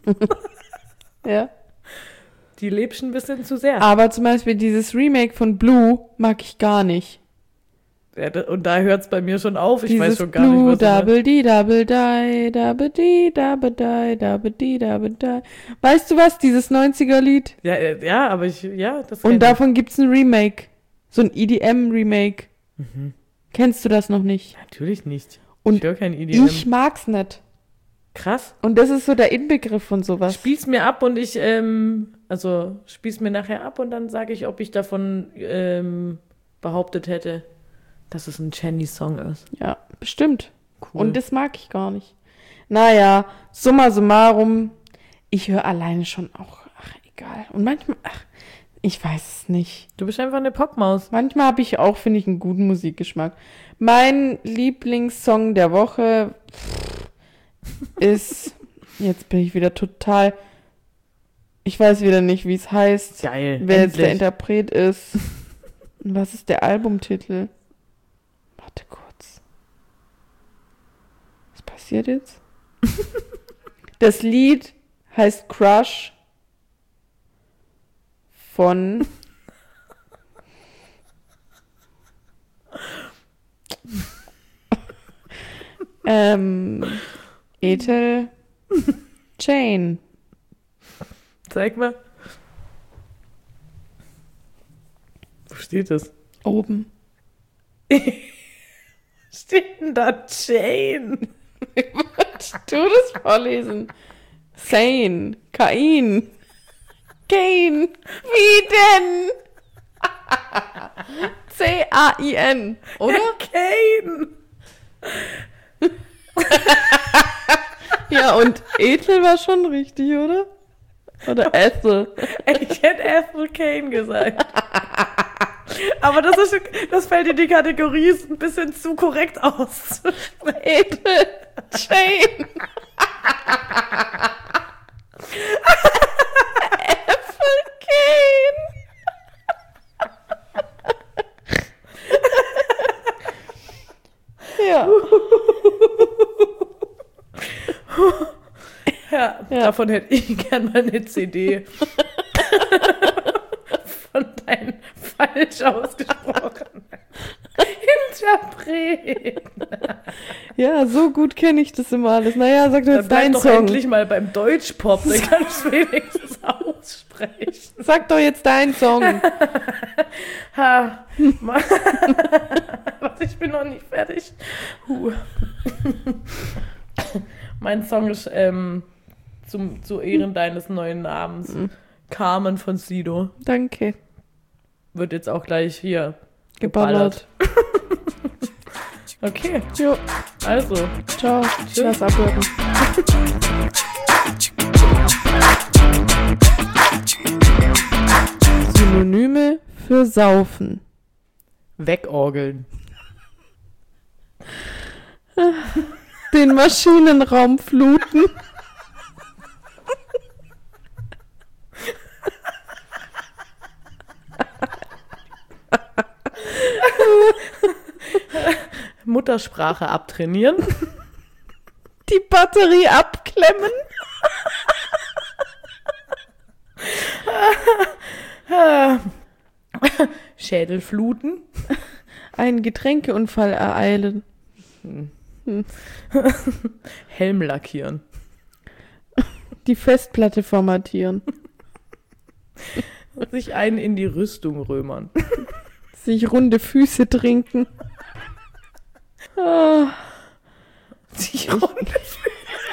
ja. die lebst ein bisschen zu sehr. Aber zum Beispiel dieses Remake von Blue mag ich gar nicht. Ja, da, und da hört es bei mir schon auf. Ich dieses weiß schon gar Blue, nicht, was Double D, Double Die, Double D, Double Die, Double D, Double Die. Weißt du was? Dieses neunziger-Lied? Ja, äh, ja, aber ich, ja, das kenn Und ich. davon gibt's ein Remake. So ein E D M-Remake. Mhm. Kennst du das noch nicht? Natürlich nicht. Und ich höre kein E D M. Ich mag's nicht. Krass. Und das ist so der Inbegriff von sowas. Spiel's mir ab und ich, ähm, also spiel's mir nachher ab und dann sage ich, ob ich davon ähm, behauptet hätte, dass es ein Jenny-Song ist. Ja, bestimmt. Cool. Und das mag ich gar nicht. Naja, summa summarum, ich höre alleine schon auch, ach, egal. Und manchmal, ach, ich weiß es nicht. Du bist einfach eine Popmaus. Manchmal habe ich auch, finde ich, einen guten Musikgeschmack. Mein Lieblingssong der Woche ist, jetzt bin ich wieder total, ich weiß wieder nicht, wie es heißt. Geil. Wer jetzt der endlich. Interpret ist. Und was ist der Albumtitel? Warte kurz. Was passiert jetzt? Das Lied heißt Crush von ähm, Ethel Jane. Zeig mal. Wo steht das? Oben. Steht denn da Jane? Du das vorlesen. Sane. Kain. Kane. Wie denn? C A I N. Oder? Kane. Ja, und Ethel war schon richtig, oder? Oder Ethel. Ich hätte Ethel Kane gesagt. Aber das, ist, das fällt in die Kategorie, ist ein bisschen zu korrekt aus. Ethel Jane. Ethel Kane. Ja. Ja, Ja. davon hätte ich gern mal eine C D. Von deinen falsch ausgesprochenen Interpreten. Ja, so gut kenne ich das immer alles. Naja, sag doch Dann jetzt bleib deinen doch Song. endlich mal beim Deutschpop, dann kannst du wenigstens aussprechen. Sag doch jetzt deinen Song. Ha. Ma- Warte, ich bin noch nicht fertig. Huh. Mein Song ist ähm, zum, zu Ehren deines neuen Namens. Mhm. Carmen von Sido. Danke. Wird jetzt auch gleich hier Geballert. Okay, Jo, also. ciao. Tschüss. Lass abwirken. Synonyme für saufen. Wegorgeln. Den Maschinenraum fluten. Muttersprache abtrainieren. Die Batterie abklemmen. Schädel fluten. einen Getränkeunfall ereilen. Hm. Hm. Helm lackieren. Die Festplatte formatieren. Sich einen in die Rüstung römern. Sich runde Füße trinken. Oh. Sich runde Füße.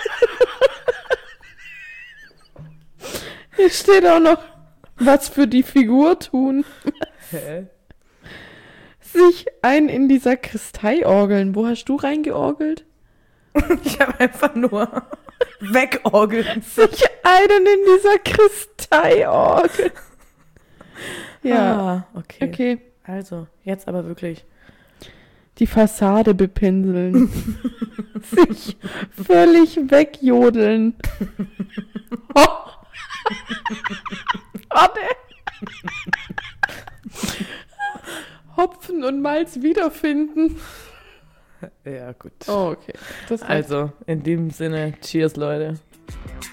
Hier steht auch noch, was für die Figur tun. Hä? Sich einen in die Sakristei orgeln. Wo hast du reingeorgelt? Ich habe einfach nur wegorgeln. Sich einen in die Sakristei orgeln. Ja, ah, okay. okay. Also, jetzt aber wirklich. Die Fassade bepinseln. Sich völlig wegjodeln. Oh. Warte. Hopfen und Malz wiederfinden. Ja, gut. Oh, okay. Das Also, in dem Sinne, cheers, Leute.